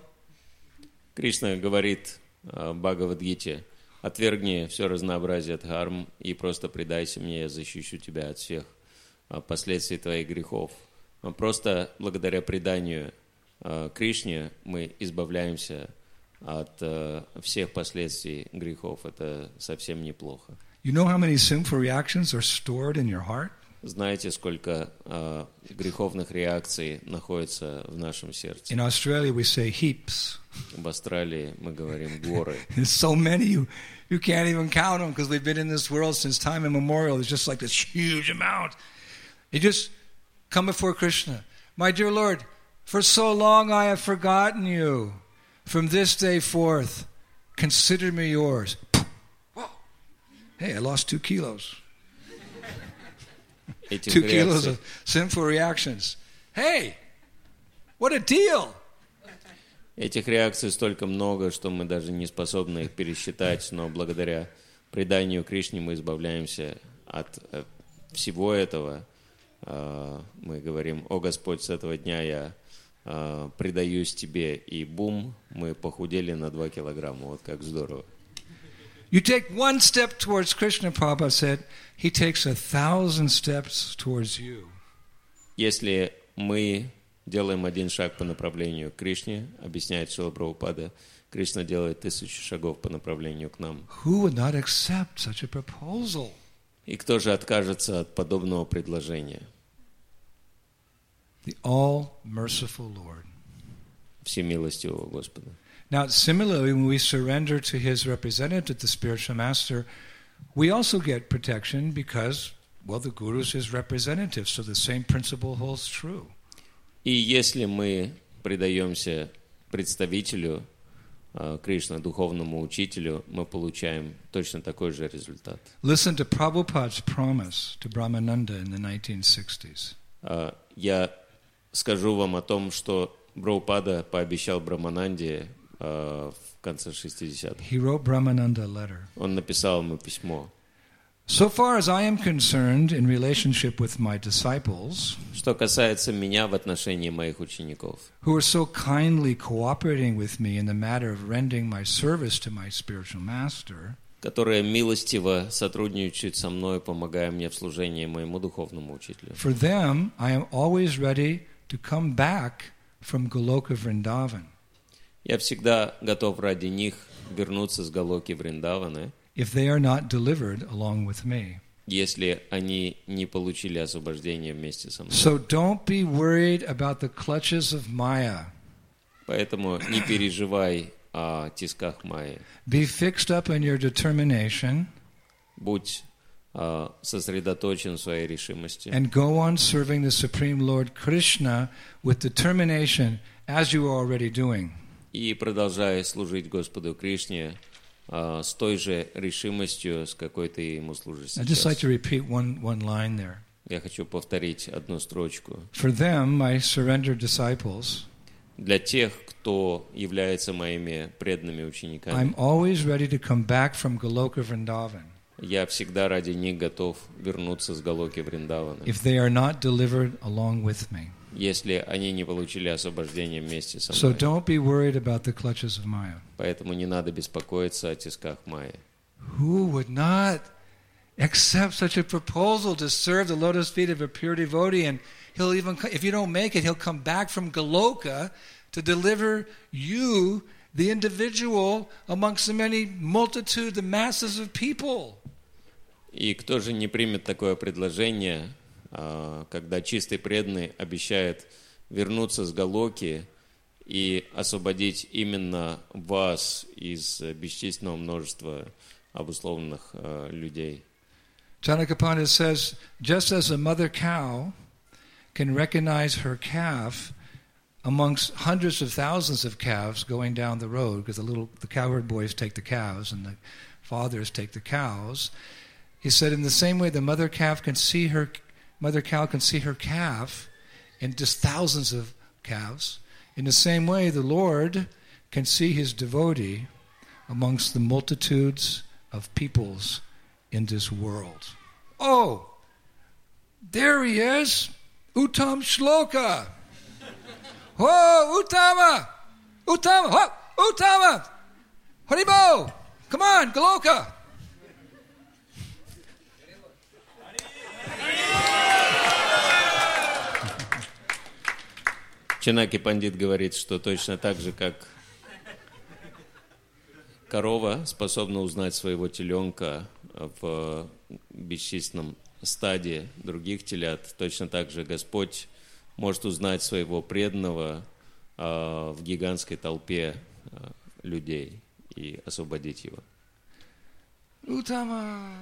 Кришна говорит в Бхагавад-гите: отвергни все разнообразие дхарм и просто предайся мне, я защищу тебя от всех последствий твоих грехов. Просто благодаря преданию Кришне мы избавляемся от всех последствий грехов. Это совсем неплохо. You know how many sinful reactions are stored in your heart? знаете, сколько греховных реакций находится в нашем сердце. In Australia, we say heaps. В Австралии мы говорим горы. There's so many you can't even count them because we've been in this world since time immemorial. There's just like this huge amount. You just come before Krishna. My dear Lord, for so long I have forgotten you. From this day forth, consider me yours. Whoa. Hey, I lost 2 kilos. 2 kilos of sinful reactions. Hey, what a deal! Этих реакций столько много, что мы даже не способны их пересчитать, но благодаря преданию Кришне мы избавляемся от всего этого. Мы говорим: «О Господь, с этого дня я предаюсь Тебе», и бум, мы похудели на 2 килограмма. Вот как здорово. You take one step towards Krishna, Prabhupada said, he takes 1,000 steps towards you. Если мы делаем один шаг по направлению к Кришне, объясняет Шрила Прабхупада, Кришна делает 1000 шагов по направлению к нам. Who would not accept such a proposal? И кто же откажется от подобного предложения? The all-merciful Lord. Всемилостивого Господа. Now, similarly, when we surrender to His representative, the spiritual master, we also get protection because, well, the Guru is His representative, so the same principle holds true. И если мы предаемся представителю Кришны, духовному учителю, мы получаем точно такой же результат. Listen to Prabhupada's promise to Brahmananda in the 1960s. Я скажу вам о том, что Прабхупада пообещал Брахмананде в конце 60-х. He wrote Brahmananda a letter. Он написал ему письмо. So far as I am concerned in relationship with my disciples, Что касается меня в отношении моих учеников, who are so kindly cooperating with me in the matter of rendering my service to my spiritual master, которые милостиво сотрудничают со мной, помогая мне в служении моему духовному учителю. for them I am always ready to come back from Goloka Vrindavan. Я всегда готов ради них вернуться с Галоки Вриндаваны, if they are not delivered along with me. если они не получили освобождение вместе со мной. So don't be worried about the clutches of Maya. Поэтому не переживай о тисках Майи. Be fixed up in your determination Будь сосредоточен в своей решимости. and go on serving the Supreme Lord Krishna with determination as you are already doing. И продолжай служить Господу Кришне с той же решимостью, с какой ты ему служишь I'd just like сейчас. to repeat one line there. Я хочу повторить одну строчку. For them, my surrendered disciples, Для тех, кто является моими преданными учениками, I'm always ready to come back from Goloka Vrindavan я всегда ради них готов вернуться с Галоки Вриндаваны, if they are not delivered along with me. если они не получили освобождение вместе со So мной. don't be worried about the clutches of Maya. Поэтому не надо беспокоиться о тисках Майи. Who would not accept such a proposal to serve the lotus feet of a pure devotee? And he'll even, if you don't make it, he'll come back from Goloka to deliver you, the individual, amongst the many multitude, the masses of people. И кто же не примет такое предложение, когда чистый преданный обещает вернуться с Галоки и освободить именно вас из бесчисленного множества обусловленных людей. Janaka Pandit says, just as a mother cow can recognize her calf amongst hundreds of thousands of calves going down the road, because the cowherd boys take the calves and the fathers take the cows, he said, in the same way the mother cow can see her calf in just thousands of calves. In the same way, the Lord can see his devotee amongst the multitudes of peoples in this world. Oh, there he is, Uttam Shloka. Oh, Uttama! Uttama! Oh, Uttama! Haribo! Come on, Goloka! Чанаки Пандит говорит, что точно так же, как корова способна узнать своего теленка в бесчисленном стаде других телят, точно так же Господь может узнать своего преданного в гигантской толпе людей и освободить его. Uttama!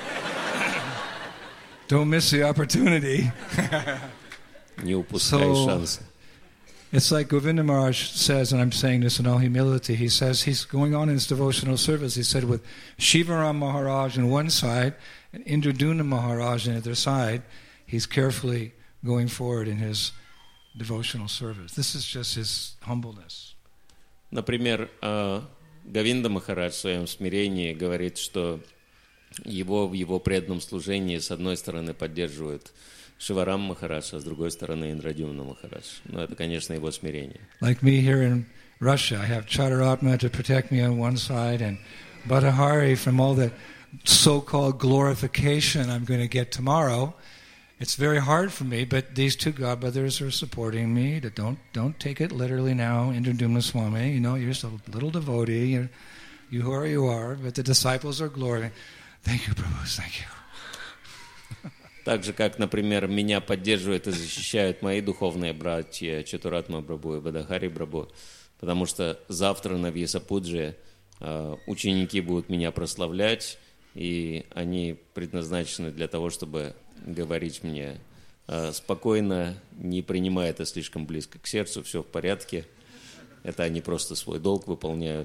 Don't miss the opportunity. Не упускай шанса. It's like Govinda Maharaj says, and I'm saying this in all humility, he says he's going on in his devotional service, he said with Shivaram Maharaj on one side and Indraduna Maharaj on the other side, he's carefully going forward in his devotional service. This is just his humbleness. Например, Говинда Махарадж в своем смирении говорит, что его в его преданном служении с одной стороны поддерживают Шиварам Махарадж, а с другой стороны Индрадюмна Махарадж. Но это, конечно, его смирение. Like me here in Russia, I have Chataratma to protect me on one side and Bhattahari from all the so-called glorification I'm going to get tomorrow. It's very hard for me, but these two godbrothers are supporting me. That don't take it literally now, Indradumna Swami. You know, you're just a little devotee. You who are you are, but the disciples are glory. Thank you, Prabhu. Thank you. Так же, как, например, меня поддерживают и защищают мои духовные братья Чатуратма Прабху и Бадахари Прабху, потому что завтра на Вьясапудже ученики будут меня прославлять, и они предназначены для того, чтобы говорить мне спокойно, не принимая это слишком близко к сердцу, все в порядке. Это они просто свой долг выполняют.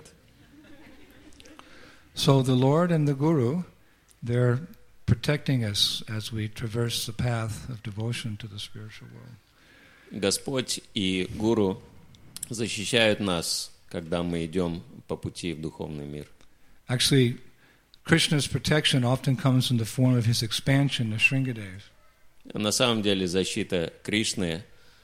So the Lord and the Guru, they're protecting us as we traverse the path of devotion to the spiritual world. Господь и Гуру защищают нас, когда мы идем по пути в духовный мир. Actually, Krishna's protection often comes in the form of his expansion, the Shringadev. На самом деле защита Кришны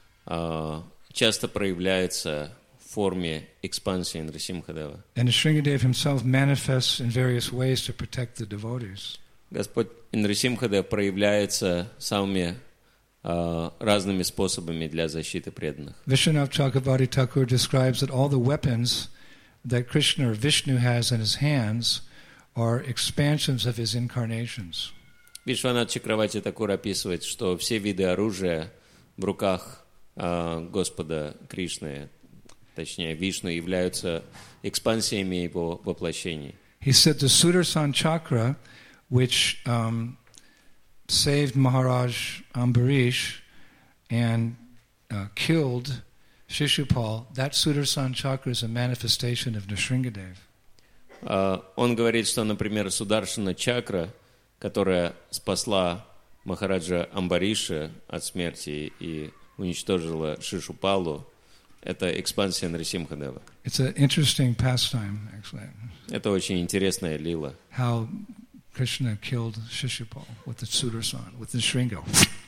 часто проявляется в форме экспансии Нрасимхадева. And the Shringadev himself manifests in various ways to protect the devotees. Господь Нрасимхадев проявляется самыми разными способами для защиты преданных. Vishwanath Chakravarti Thakur describes that all the weapons that Krishna or Vishnu has in his hands are expansions of his incarnations. Вишванат Чакравати Такур описывает, что все виды оружия в руках Господа Кришны, точнее Вишну, являются экспансиями его воплощений. He said the Sudarshan Chakra, which saved Maharaj Ambarish and killed Shishupal, that Sudarshan Chakra is a manifestation of Nrsimhadev. Он говорит, что, например, Сударшана чакра, которая спасла Махараджа Амбариша от смерти и уничтожила Шишупалу, это экспансия Нрасимхадева. It's an interesting pastime, actually. Это очень интересная лила. How Krishna killed Shishupal with the Sudarsan, with the Shringa.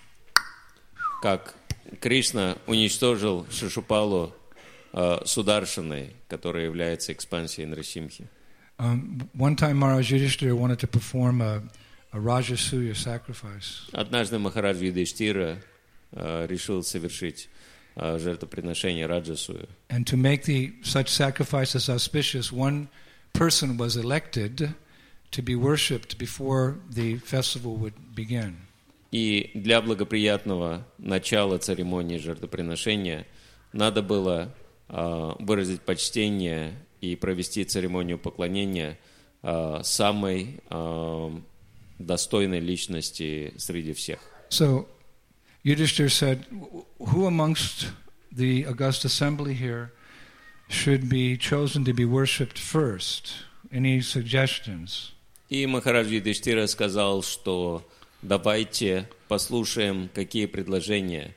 Как Кришна уничтожил Шишупалу Сударшаной, которая является экспансией Нрасимхи. One time Maharaj Yudhishthira wanted to perform a Rajasuya sacrifice. Однажды Махарадж Юдхиштира решил совершить жертвоприношение Раджасую. And to make such sacrifices auspicious, one person was elected to be worshipped before the festival would begin. И для благоприятного начала церемонии жертвоприношения надо было выразить почтение и провести церемонию поклонения самой достойной личности среди всех. So Yudhishthira said, who amongst the august assembly here should be chosen to be worshipped first? Any suggestions? И Махарадж Юдхиштира сказал, что давайте послушаем, какие предложения,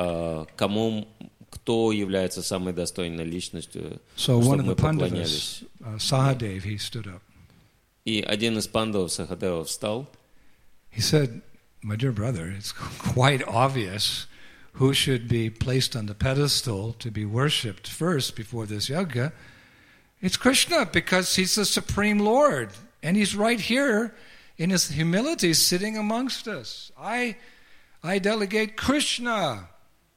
кто является самой достойной личностью, чтобы мы поклонялись. Sahadev, he stood up. И один из пандавов, Сахадева, встал. He said, my dear brother, it's quite obvious who should be placed on the pedestal to be worshipped first before this yajna. It's Krishna, because he's the Supreme Lord. And he's right here in his humility sitting amongst us. I delegate Krishna.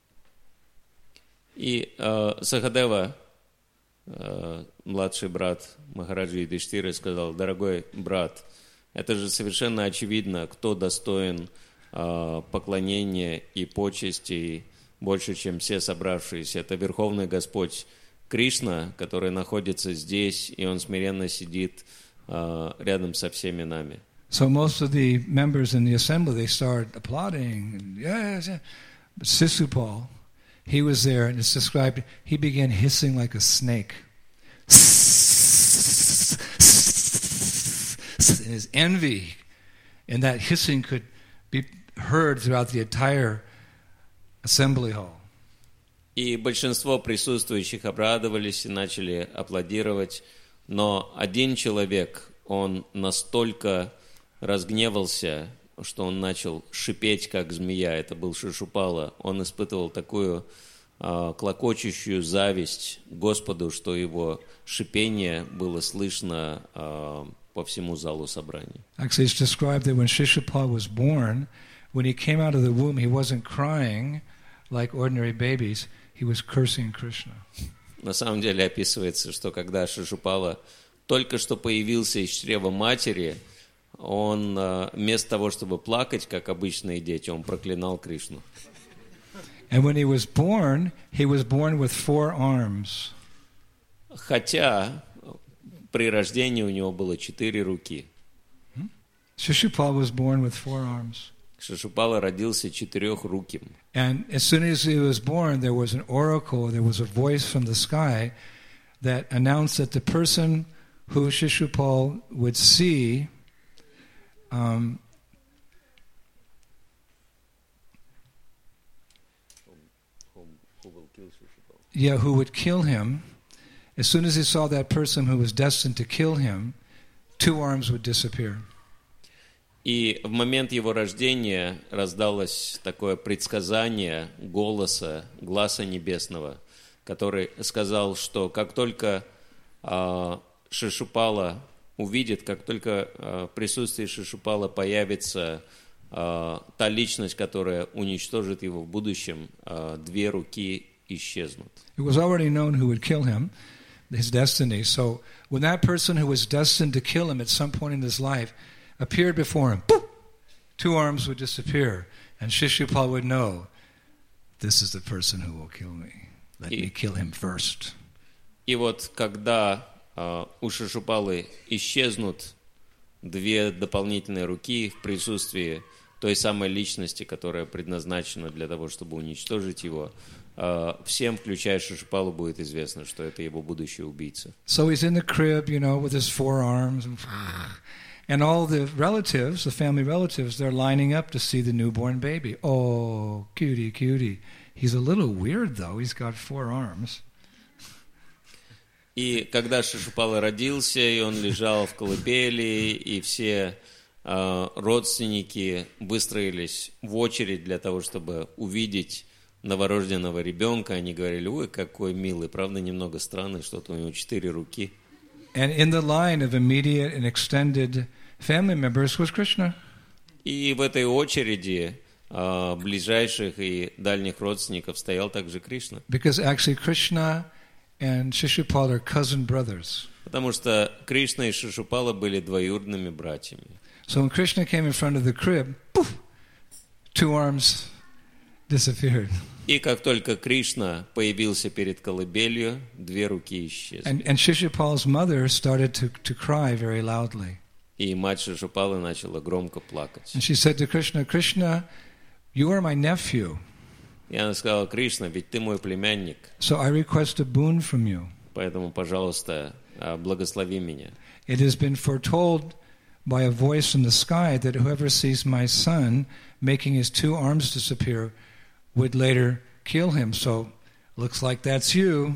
И Сахадева, младший брат Махараджи Юдхиштиры, сказал: дорогой брат, это же совершенно очевидно, кто достоин поклонения и почестей больше, чем все собравшиеся. Это Верховный Господь Кришна, который находится здесь, и Он смиренно сидит рядом со всеми нами. So most of the members in the assembly, they started applauding. And, yes, yeah. But Sisupal, he was there, and it's described, he began hissing like a snake. And his envy, and that hissing could be heard throughout the entire assembly hall. И большинство присутствующих обрадовались и начали аплодировать, но один человек, он настолько разгневался, что он начал шипеть, как змея. Это был Шишупала. Он испытывал такую клокочущую зависть Господу, что его шипение было слышно по всему залу собраний. Actually, it's described that when Shishupala was born, when he came out of the womb, he wasn't crying like ordinary babies. He was cursing Krishna. На самом деле описывается, что когда Шишупала только что появился из чрева матери, он вместо того, чтобы плакать, как обычные дети, он проклинал Кришну. And when he was born with 4 arms. Хотя при рождении у него было 4 руки. Shishupala was born with 4 arms. Шишупала родился 4-руким. And as soon as he was born, there was an oracle, there was a voice from the sky that announced that the person who Shishupal would see who would kill him, as soon as he saw that person who was destined to kill him, 2 arms would disappear. И в момент его рождения раздалось такое предсказание гласа небесного, который сказал, что как только Шишупала увидит, как только в присутствии Шишупала появится та личность, которая уничтожит его в будущем, 2 руки исчезнут. It was already known who would kill him, his destiny. So when that person who was destined to kill him at some point in his life appeared before him, boop, 2 arms would disappear, and Shishupala would know, this is the person who will kill me. Let me kill him first. И вот когда у Шишупалы исчезнут 2 дополнительные руки в присутствии той самой личности, которая предназначена для того, чтобы уничтожить его, всем, включая Шишупалу, будет известно, что это его будущий убийца. So he's in the crib, with his 4 arms, and all the relatives, the family relatives, they're lining up to see the newborn baby. Oh, cutie, cutie. He's a little weird, though. He's got 4 arms. И когда Шишупала родился, и он лежал в колыбели, и все родственники выстроились в очередь для того, чтобы увидеть новорожденного ребенка, они говорили, ой, какой милый, правда, немного странный, что-то у него 4 руки. And in the line of immediate and extended family members was Krishna. И в этой очереди ближайших и дальних родственников стоял также Кришна. Because actually Krishna and Shishupala are cousin brothers. Потому что Кришна и Шишупала были двоюродными братьями. So when Krishna came in front of the crib, poof, 2 arms disappeared. И как только Кришна появился перед колыбелью, 2 руки исчезли. And Shishupala's mother started to cry very loudly. И мать Шишупалы начала громко плакать. And she said to Krishna, Krishna, you are my nephew. И она сказала, Кришна, ведь ты мой племянник. So I request a boon from you. Поэтому, пожалуйста, благослови меня. It has been foretold by a voice from the sky that whoever sees my son making his 2 arms disappear would later kill him. So looks like that's you.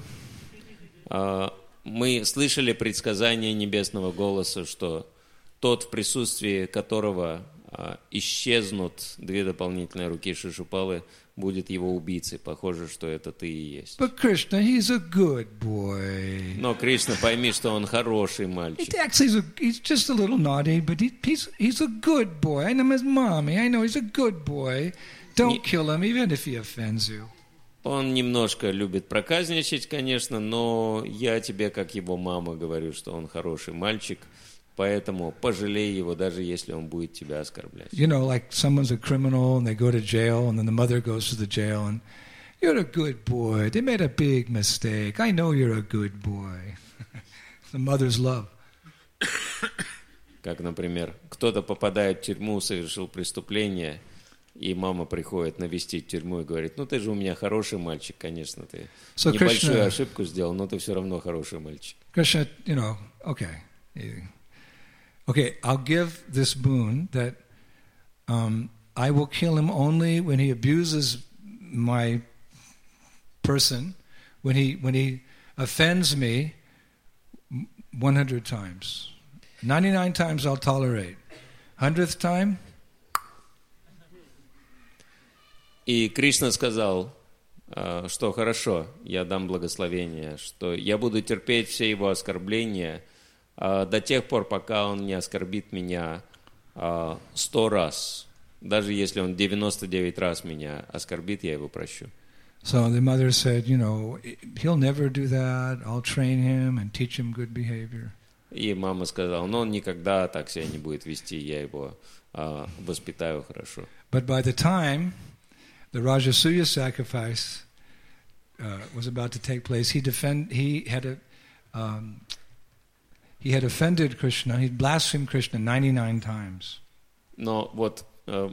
Мы слышали предсказание небесного голоса, что тот, в присутствии которого исчезнут 2 дополнительные руки Шишупалы, будет его убийцей. Похоже, что это ты и есть. But Krishna, he's a good boy. Но Кришна, пойми, что он хороший мальчик. Actually, he's just a little naughty, but he's a good boy. I know his mommy. I know he's a good boy. Don't kill him, even if he offends you. Он немножко любит проказничать, конечно, но я тебе, как его мама, говорю, что он хороший мальчик. Поэтому пожалей его, даже если он будет тебя оскорблять. You know, like someone's a criminal and they go to jail and then the mother goes to the jail and you're a good boy. They made a big mistake. I know you're a good boy. The mother's love. Как, например, кто-то попадает в тюрьму, совершил преступление, и мама приходит навестить тюрьму и говорит: ну ты же у меня хороший мальчик, конечно, ты небольшую ошибку сделал, но ты все равно хороший мальчик. Krishna, you know, okay. Okay, I'll give this boon that I will kill him only when he abuses my person, when he offends me 100 times. 99 times I'll tolerate. 100th time? И Кришна сказал, что хорошо, я дам благословение, что я буду терпеть все его оскорбления до тех пор, пока он не оскорбит меня 100 раз. Даже если он 99 раз меня оскорбит, я его прощу. So the mother said, you know, he'll never do that. I'll train him and teach him good behavior. И мама сказала, но он никогда так себя не будет вести, я его воспитаю хорошо. But by the time the Rajasuya sacrifice was about to take place, he had offended Krishna, he blasphemed Krishna 99 times. Но вот к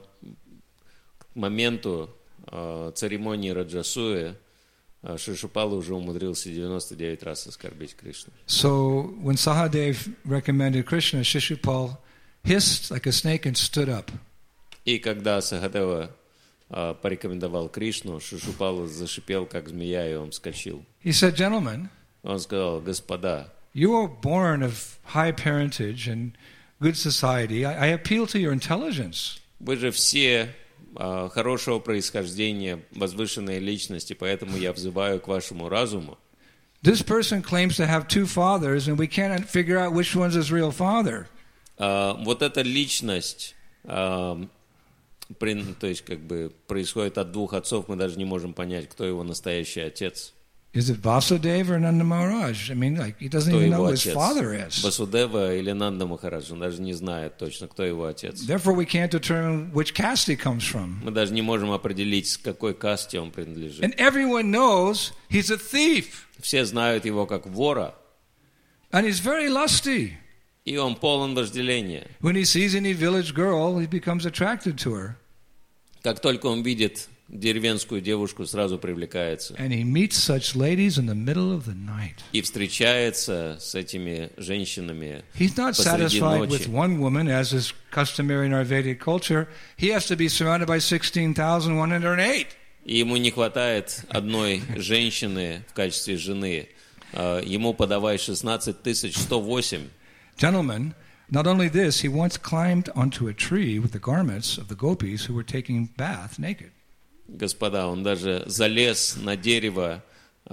моменту церемонии Раджасуи Шишупала уже умудрился 99 раз оскорбить Кришну. So when Sahadev recommended Krishna, Shishupal hissed like a snake and stood up. И когда Сахадева порекомендовал Кришну, Шишупала зашипел, как змея, и он вскочил. He said, gentlemen, он сказал, господа, you are born of high parentage and good society. I appeal to your intelligence. Вы же все хорошего происхождения, возвышенные личности, поэтому я взываю к вашему разуму. This person claims to have two fathers, and we cannot figure out which one's his real father. Вот эта личность, то есть как бы происходит от двух отцов, мы даже не можем понять, кто его настоящий отец. Is it Vasudeva or Nanda Maharaj? I mean, like he doesn't even know who his father is. Vasudeva или Нанда Махарадж, он даже не знает точно, кто его отец. Therefore, we can't determine which caste he comes from. Мы даже не можем определить, с какой касте он принадлежит. And everyone knows he's a thief. Все знают его как вора. And he's very lusty. И он полон вожделения. When he sees any village girl, he becomes attracted to her. Как только он видит деревенскую девушку, сразу привлекается. And he meets such ladies in the middle of the night. И встречается с этими женщинами He's not посреди satisfied ночи. with one woman, as is customary in our Vedic culture. He has to be surrounded by 16,108. И ему не хватает одной женщины в качестве жены. Ему подавай 16,108. Gentlemen, not only this, he once climbed onto a tree with the garments of the gopis who were taking bath naked. Господа, он даже залез на дерево,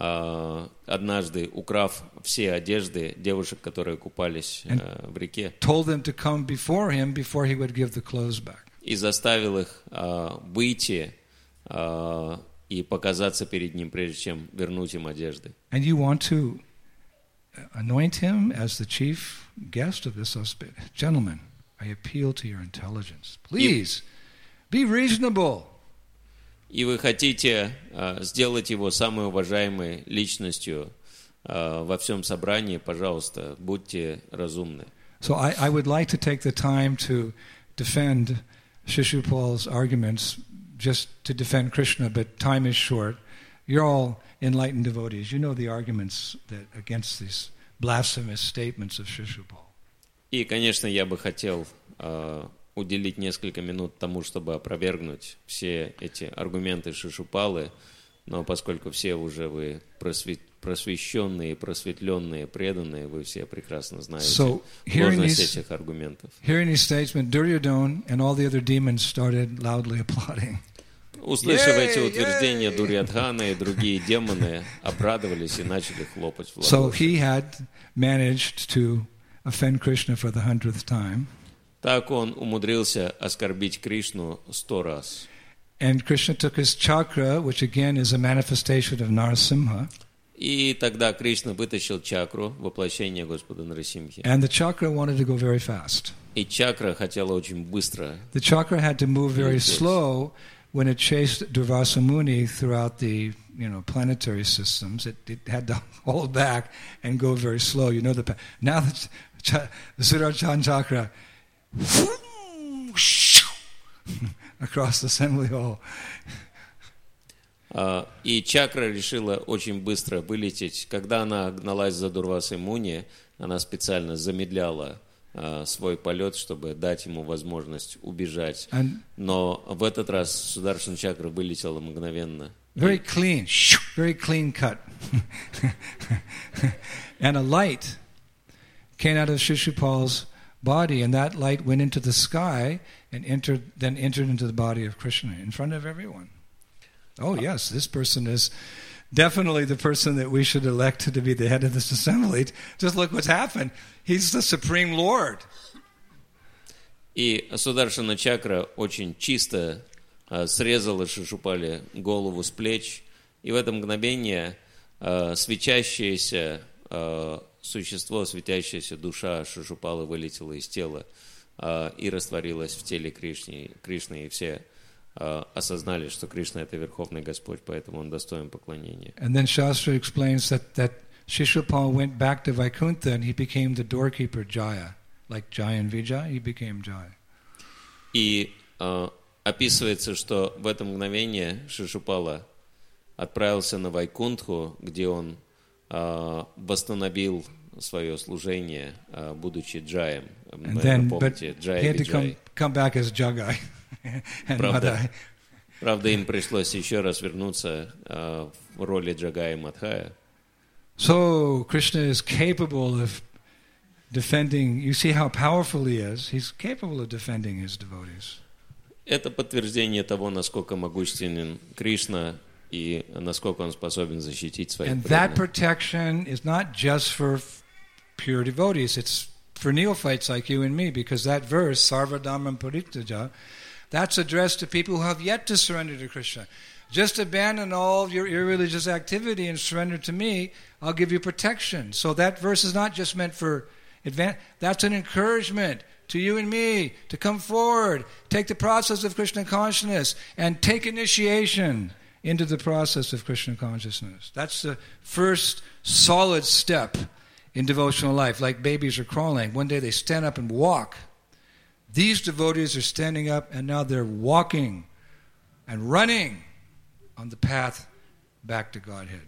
однажды украв все одежды девушек, которые купались в реке. Told them to come before him before he would give the clothes back. И заставил их выйти и показаться перед ним, прежде чем вернуть им одежды. And you want to anoint him as the chief guest of this auspicious. Gentlemen, I appeal to your intelligence. Please, be reasonable. И вы хотите сделать его самой уважаемой личностью во всем собрании, пожалуйста, будьте разумны. So I would like to take the time to defend Shishupal's arguments, just to defend Krishna, but time is short. You're all enlightened devotees. You know the arguments that against these blasphemous statements of Shishupal. И, конечно, я бы хотел уделить несколько минут тому, чтобы опровергнуть все эти аргументы Шишупалы, но поскольку все уже вы просвещенные, просветленные, преданные, вы все прекрасно знаете ложность этих аргументов. Hearing these statements, Duryodhana and all the other demons started loudly applauding. Услышав эти утверждения, Дурьодхана и другие демоны обрадовались и начали хлопать в ладоши. So he had managed to offend Krishna for the 100th time. Так он умудрился оскорбить Кришну 100 раз. And Krishna took his chakra, which again is a manifestation of Narasimha. И тогда Кришна вытащил чакру, воплощение Господа Нарасимхи. And the chakra wanted to go very fast. И чакра хотела очень быстро. The chakra had to move very slow when it chased Durvasa Muni throughout the planetary systems. It had to hold back and go very slow. Now the Sudarshan chakra across the assembly hall. И чакра решила очень быстро вылететь. Когда она гналась за Дурвасой Муни, она специально замедляла свой полет, чтобы дать ему возможность убежать. Но в этот раз Сударшан чакра вылетела мгновенно. Very clean cut. And a light came out of Shishupal's body, and that light went into the sky and entered into the body of Krishna in front of everyone. Oh yes, this person is definitely the person that we should elect to be the head of this assembly. Just look what's happened. He's the Supreme Lord. И Сударшана чакра очень чисто срезала Шишупале голову с плеч, и в это мгновение светящееся существо, светящаяся душа Шишупалы вылетела из тела и растворилась в теле Кришны, и все осознали, что Кришна — это Верховный Господь, поэтому Он достоин поклонения. And then Shastra explains that Shishupal went back to Vaikuntha and he became the doorkeeper Jaya. Like Jaya and Vijay, he became Jaya. И описывается, что в это мгновение Шишупала отправился на Вайкунтху, где он восстановил свое служение, будучи Джаем. Помните, Джая и Виджай. Come back as Jagai. Правда, им пришлось еще раз вернуться в роли Джагая и Мадхая. So Krishna is capable of defending. You see how powerful he is. He's capable of defending his devotees. Это подтверждение того, насколько могущественен Кришна и насколько он способен защитить своих преданных. And that protection is not just for pure devotees. It's for neophytes like you and me, because that verse, Sarva Dharmam Parityaja, that's addressed to people who have yet to surrender to Krishna. Just abandon all your irreligious activity and surrender to me. I'll give you protection. So that verse is not just meant for advance. That's an encouragement to you and me to come forward, take the process of Krishna consciousness, and take initiation into the process of Krishna consciousness. That's the first solid step in devotional life. Like babies are crawling. One day they stand up and walk. These devotees are standing up and now they're walking and running on the path back to Godhead.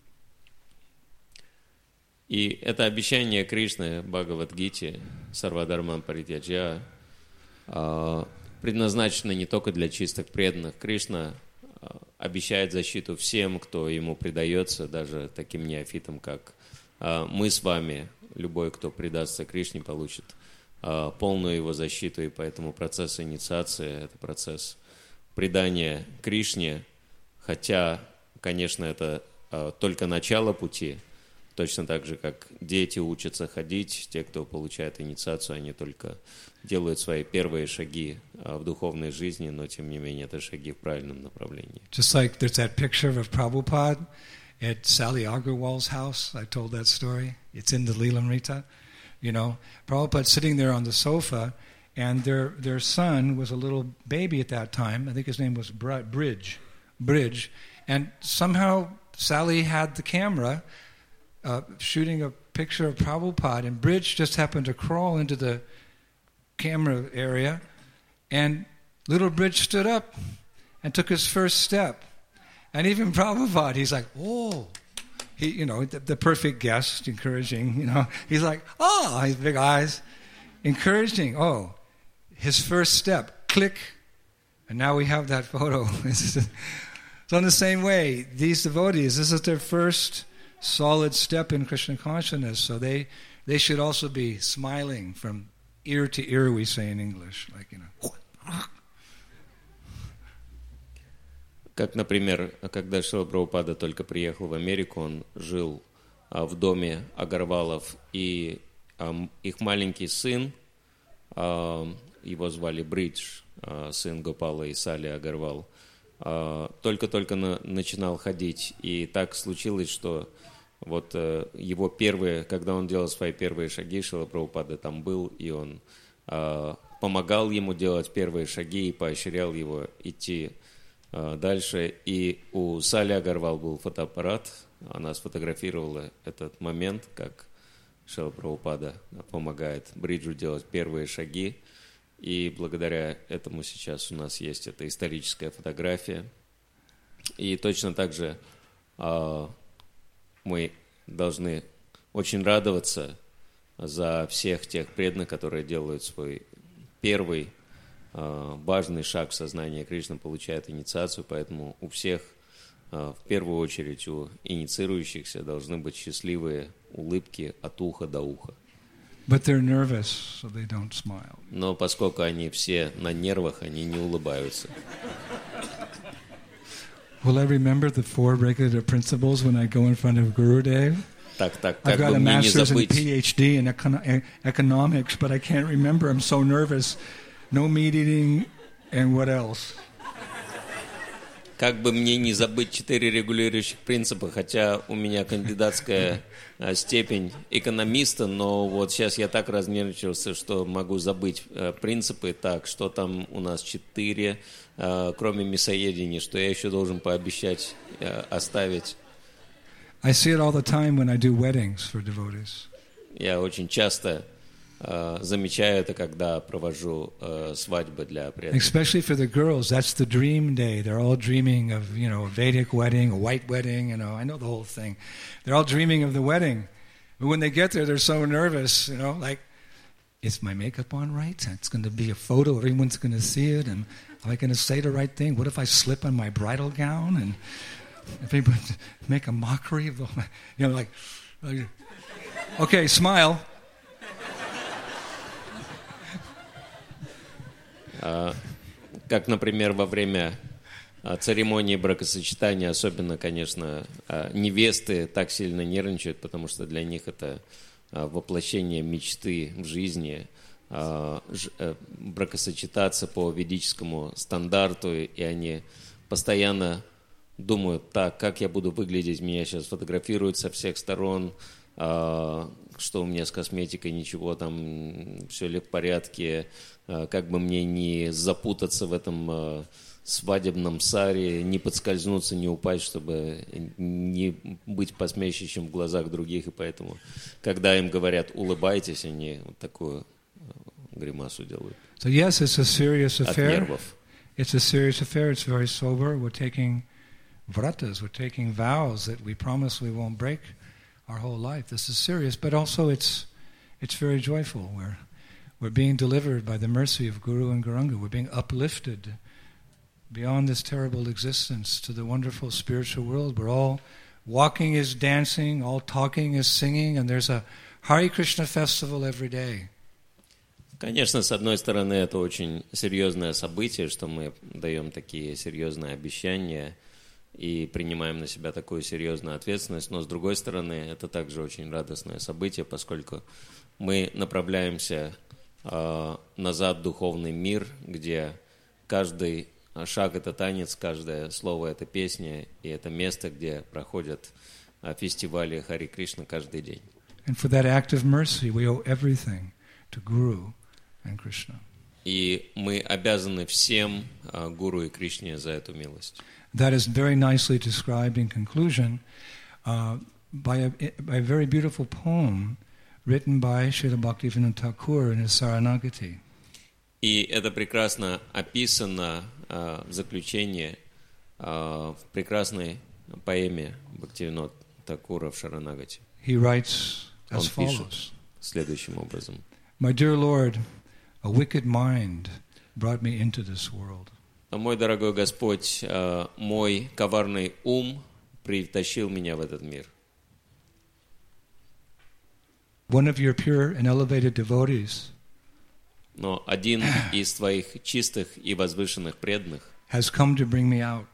И это обещание Кришны в Бхагавад-гите Сарвадharmam Паритяджа предназначено не только для чистых преданных. Кришна обещает защиту всем, кто ему предается, даже таким неофитам, как мы с вами. Любой, кто предастся Кришне, получит полную его защиту, и поэтому процесс инициации – это процесс предания Кришне, хотя, конечно, это только начало пути, точно так же, как дети учатся ходить, те, кто получает инициацию, они только делают свои первые шаги в духовной жизни, но, тем не менее, это шаги в правильном направлении. Just like there's that picture of Prabhupada at Sally Agarwal's house. I told that story. It's in the Leelamrita. Prabhupada sitting there on the sofa, and their son was a little baby at that time. I think his name was Bridge. And somehow Sally had the camera shooting a picture of Prabhupada, and Bridge just happened to crawl into the camera area, and little Bridge stood up and took his first step. And even Prabhupada, he's like, oh, the perfect guest, encouraging, He's like, oh, his big eyes, encouraging, oh, his first step, click, and now we have that photo. So in the same way, these devotees, this is their first solid step in Krishna consciousness, so they should also be smiling from ear to ear, we say in English, Как, например, когда Шрила Прабхупада только приехал в Америку, он жил в доме Агарвалов, и их маленький сын, его звали Бридж, сын Гопала и Сали Агарвал, только-только начинал ходить, и так случилось, что Вот его первые, когда он делал свои первые шаги, Шрила Прабхупада там был, и он помогал ему делать первые шаги и поощрял его идти дальше. И у Сали Агарвал был фотоаппарат, она сфотографировала этот момент, как Шрила Прабхупада помогает Бриджу делать первые шаги. И благодаря этому сейчас у нас есть эта историческая фотография. И точно так же мы должны очень радоваться за всех тех преданных, которые делают свой первый важный шаг в сознании Кришны, получают инициацию. Поэтому у всех, в первую очередь у инициирующихся, должны быть счастливые улыбки от уха до уха. But they're nervous, so they don't smile. Но поскольку они все на нервах, они не улыбаются. Will I remember the 4 regulative principles when I go in front of Gurudev? Так, I've как got бы a мне не master's and забыть, PhD in economics, but I can't remember. I'm so nervous. No meeting, and what else? как бы мне не забыть 4 регулирующих принципа, хотя у меня кандидатская степень экономиста, но вот сейчас я так разнервничался, что могу забыть принципы. Так, что там у нас 4, кроме мясоедения, что я еще должен пообещать оставить. I see it all the time when I do weddings for devotees. Я очень часто замечаю это, когда провожу свадьбы для преданных. Especially for the girls, that's the dream day. They're all dreaming of, a Vedic wedding, a white wedding, I know the whole thing. They're all dreaming of the wedding. But when they get there, they're so nervous, like, is my makeup on right? It's going to be a photo, everyone's going to see it, and am I going to say the right thing? What if I slip on my bridal gown? And if people make a mockery of the, okay, smile. Как, например, во время церемонии бракосочетания, особенно, конечно, невесты так сильно нервничают, потому что для них это воплощение мечты в жизни, бракосочетаться по ведическому стандарту, и они постоянно думают: так, как я буду выглядеть, меня сейчас фотографируют со всех сторон, что у меня с косметикой, ничего там, все ли в порядке, как бы мне не запутаться в этом свадебном саре, не подскользнуться, не упасть, чтобы не быть посмешищем в глазах других. И поэтому, когда им говорят «улыбайтесь», они вот такую гримасу делают. So yes, it's a serious От affair. нервов. It's a serious affair. It's very sober. We're taking vratas. We're taking vows that we promise we won't break our whole life. This is serious, but also it's very joyful. We're being delivered by the mercy of Guru and Gauranga. We're being uplifted beyond this terrible existence to the wonderful spiritual world. We're all walking is dancing, all talking is singing, and there's a Hare Krishna festival every day. Конечно, с одной стороны, это очень серьезное событие, что мы даем такие серьезные обещания и принимаем на себя такую серьезную ответственность, но с другой стороны, это также очень радостное событие, поскольку мы направляемся назад в духовный мир, где каждый шаг – это танец, каждое слово – это песня, и это место, где проходят фестивали Хари Кришна каждый день. And for that act of mercy, we owe everything to Guru and Krishna. И мы обязаны всем Гуру и Кришне за эту милость. That is very nicely described in conclusion by a very beautiful poem written by Srila Bhaktivinoda Thakur in his Saranagati. И это прекрасно описано в заключении в прекрасной поэме Бхактивинода Thakura в Шаранагати. He writes as Он follows. пишет следующим образом. My dear Lord, a wicked mind brought me into this world. Мой дорогой Господь, мой коварный ум притащил меня в этот мир. One of your pure and elevated devotees Но один из твоих чистых и возвышенных преданных has come to bring me out.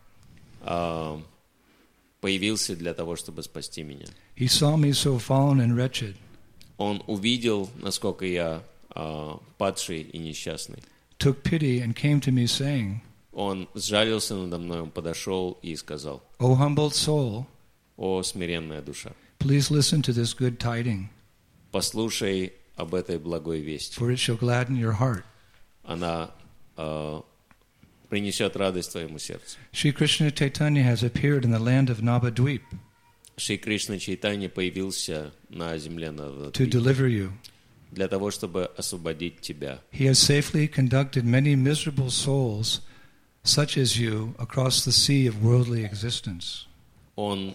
Появился для того, чтобы спасти меня. He saw me so fallen and wretched. Он увидел, насколько я падший и несчастный. Took pity and came to me saying, Он сжалился надо мной, он подошел и сказал: O humbled soul, «О смиренная душа, please listen to this good tiding, послушай об этой благой вести. for it shall gladden your heart. Она принесет радость твоему сердцу. Shri Krishna Chaitanya has appeared in the land of Navadvip Шри Кришна Чайтанья появился на земле to Навадвипе deliver you. для того, чтобы освободить тебя. He has safely conducted many miserable souls, such as you, across the sea of worldly existence. Он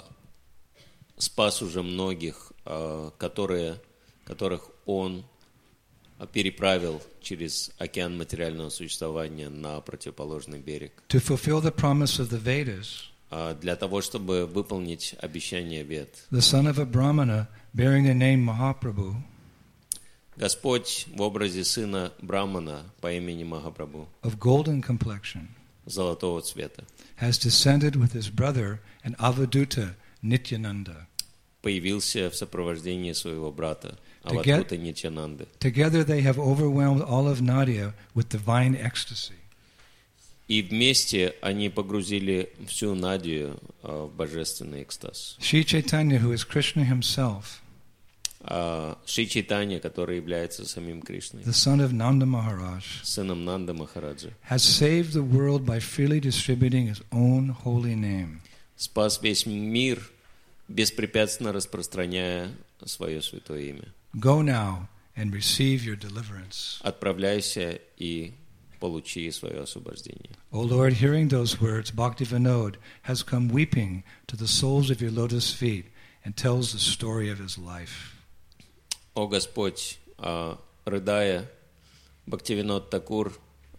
спас уже многих, которых он переправил через океан материального существования на противоположный берег. To fulfill the promise of the Vedas, Для того, чтобы выполнить обещание Вед. the son of a Brahmana bearing the name Mahaprabhu Господь в образе сына Брамана по имени Махапрабху, of golden complexion золотого цвета, has descended with his brother and Avaduta Nityananda. появился в сопровождении своего брата To get- Аватута Нитянанды. Together they have overwhelmed all of Nadia with divine ecstasy. И вместе они погрузили всю Надию в божественный экстаз. Shri Chaitanya, who is Krishna himself, Шри Чайтанья, который является самим Кришной, the son of Nanda Maharaj, сыном Нанда Махараджа, has saved the world by freely distributing his own holy name. спас весь мир, беспрепятственно распространяя свое святое имя. Go now and receive your deliverance. Отправляйся и получи свое освобождение. O Lord, hearing those words, Bhaktivinoda has come weeping to the soles of your lotus feet and tells the story of his life. О Господь, рыдая, Бхактивинод Такур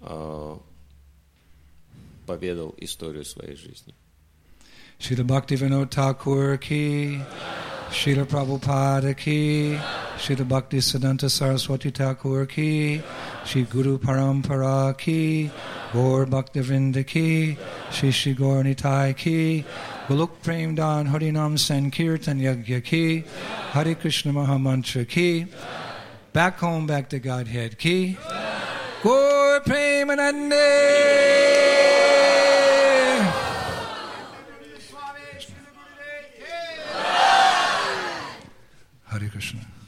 поведал историю своей жизни. Srila Bhaktivinoda Thakur ki, Srila Prabhupada ki, Srila Bhaktisiddhanta Saraswati Thakur ki, Shri Guru Parampara ki, Gaur Bhaktivinoda ki, Shri Shri Gaur Nitai ki, Golok Prem Dan Harinam Sankirtan Yagya ki, Hare Krishna Mahamantra ki, back home, back to Godhead ki, Gaur Premanande. Hare Krishna.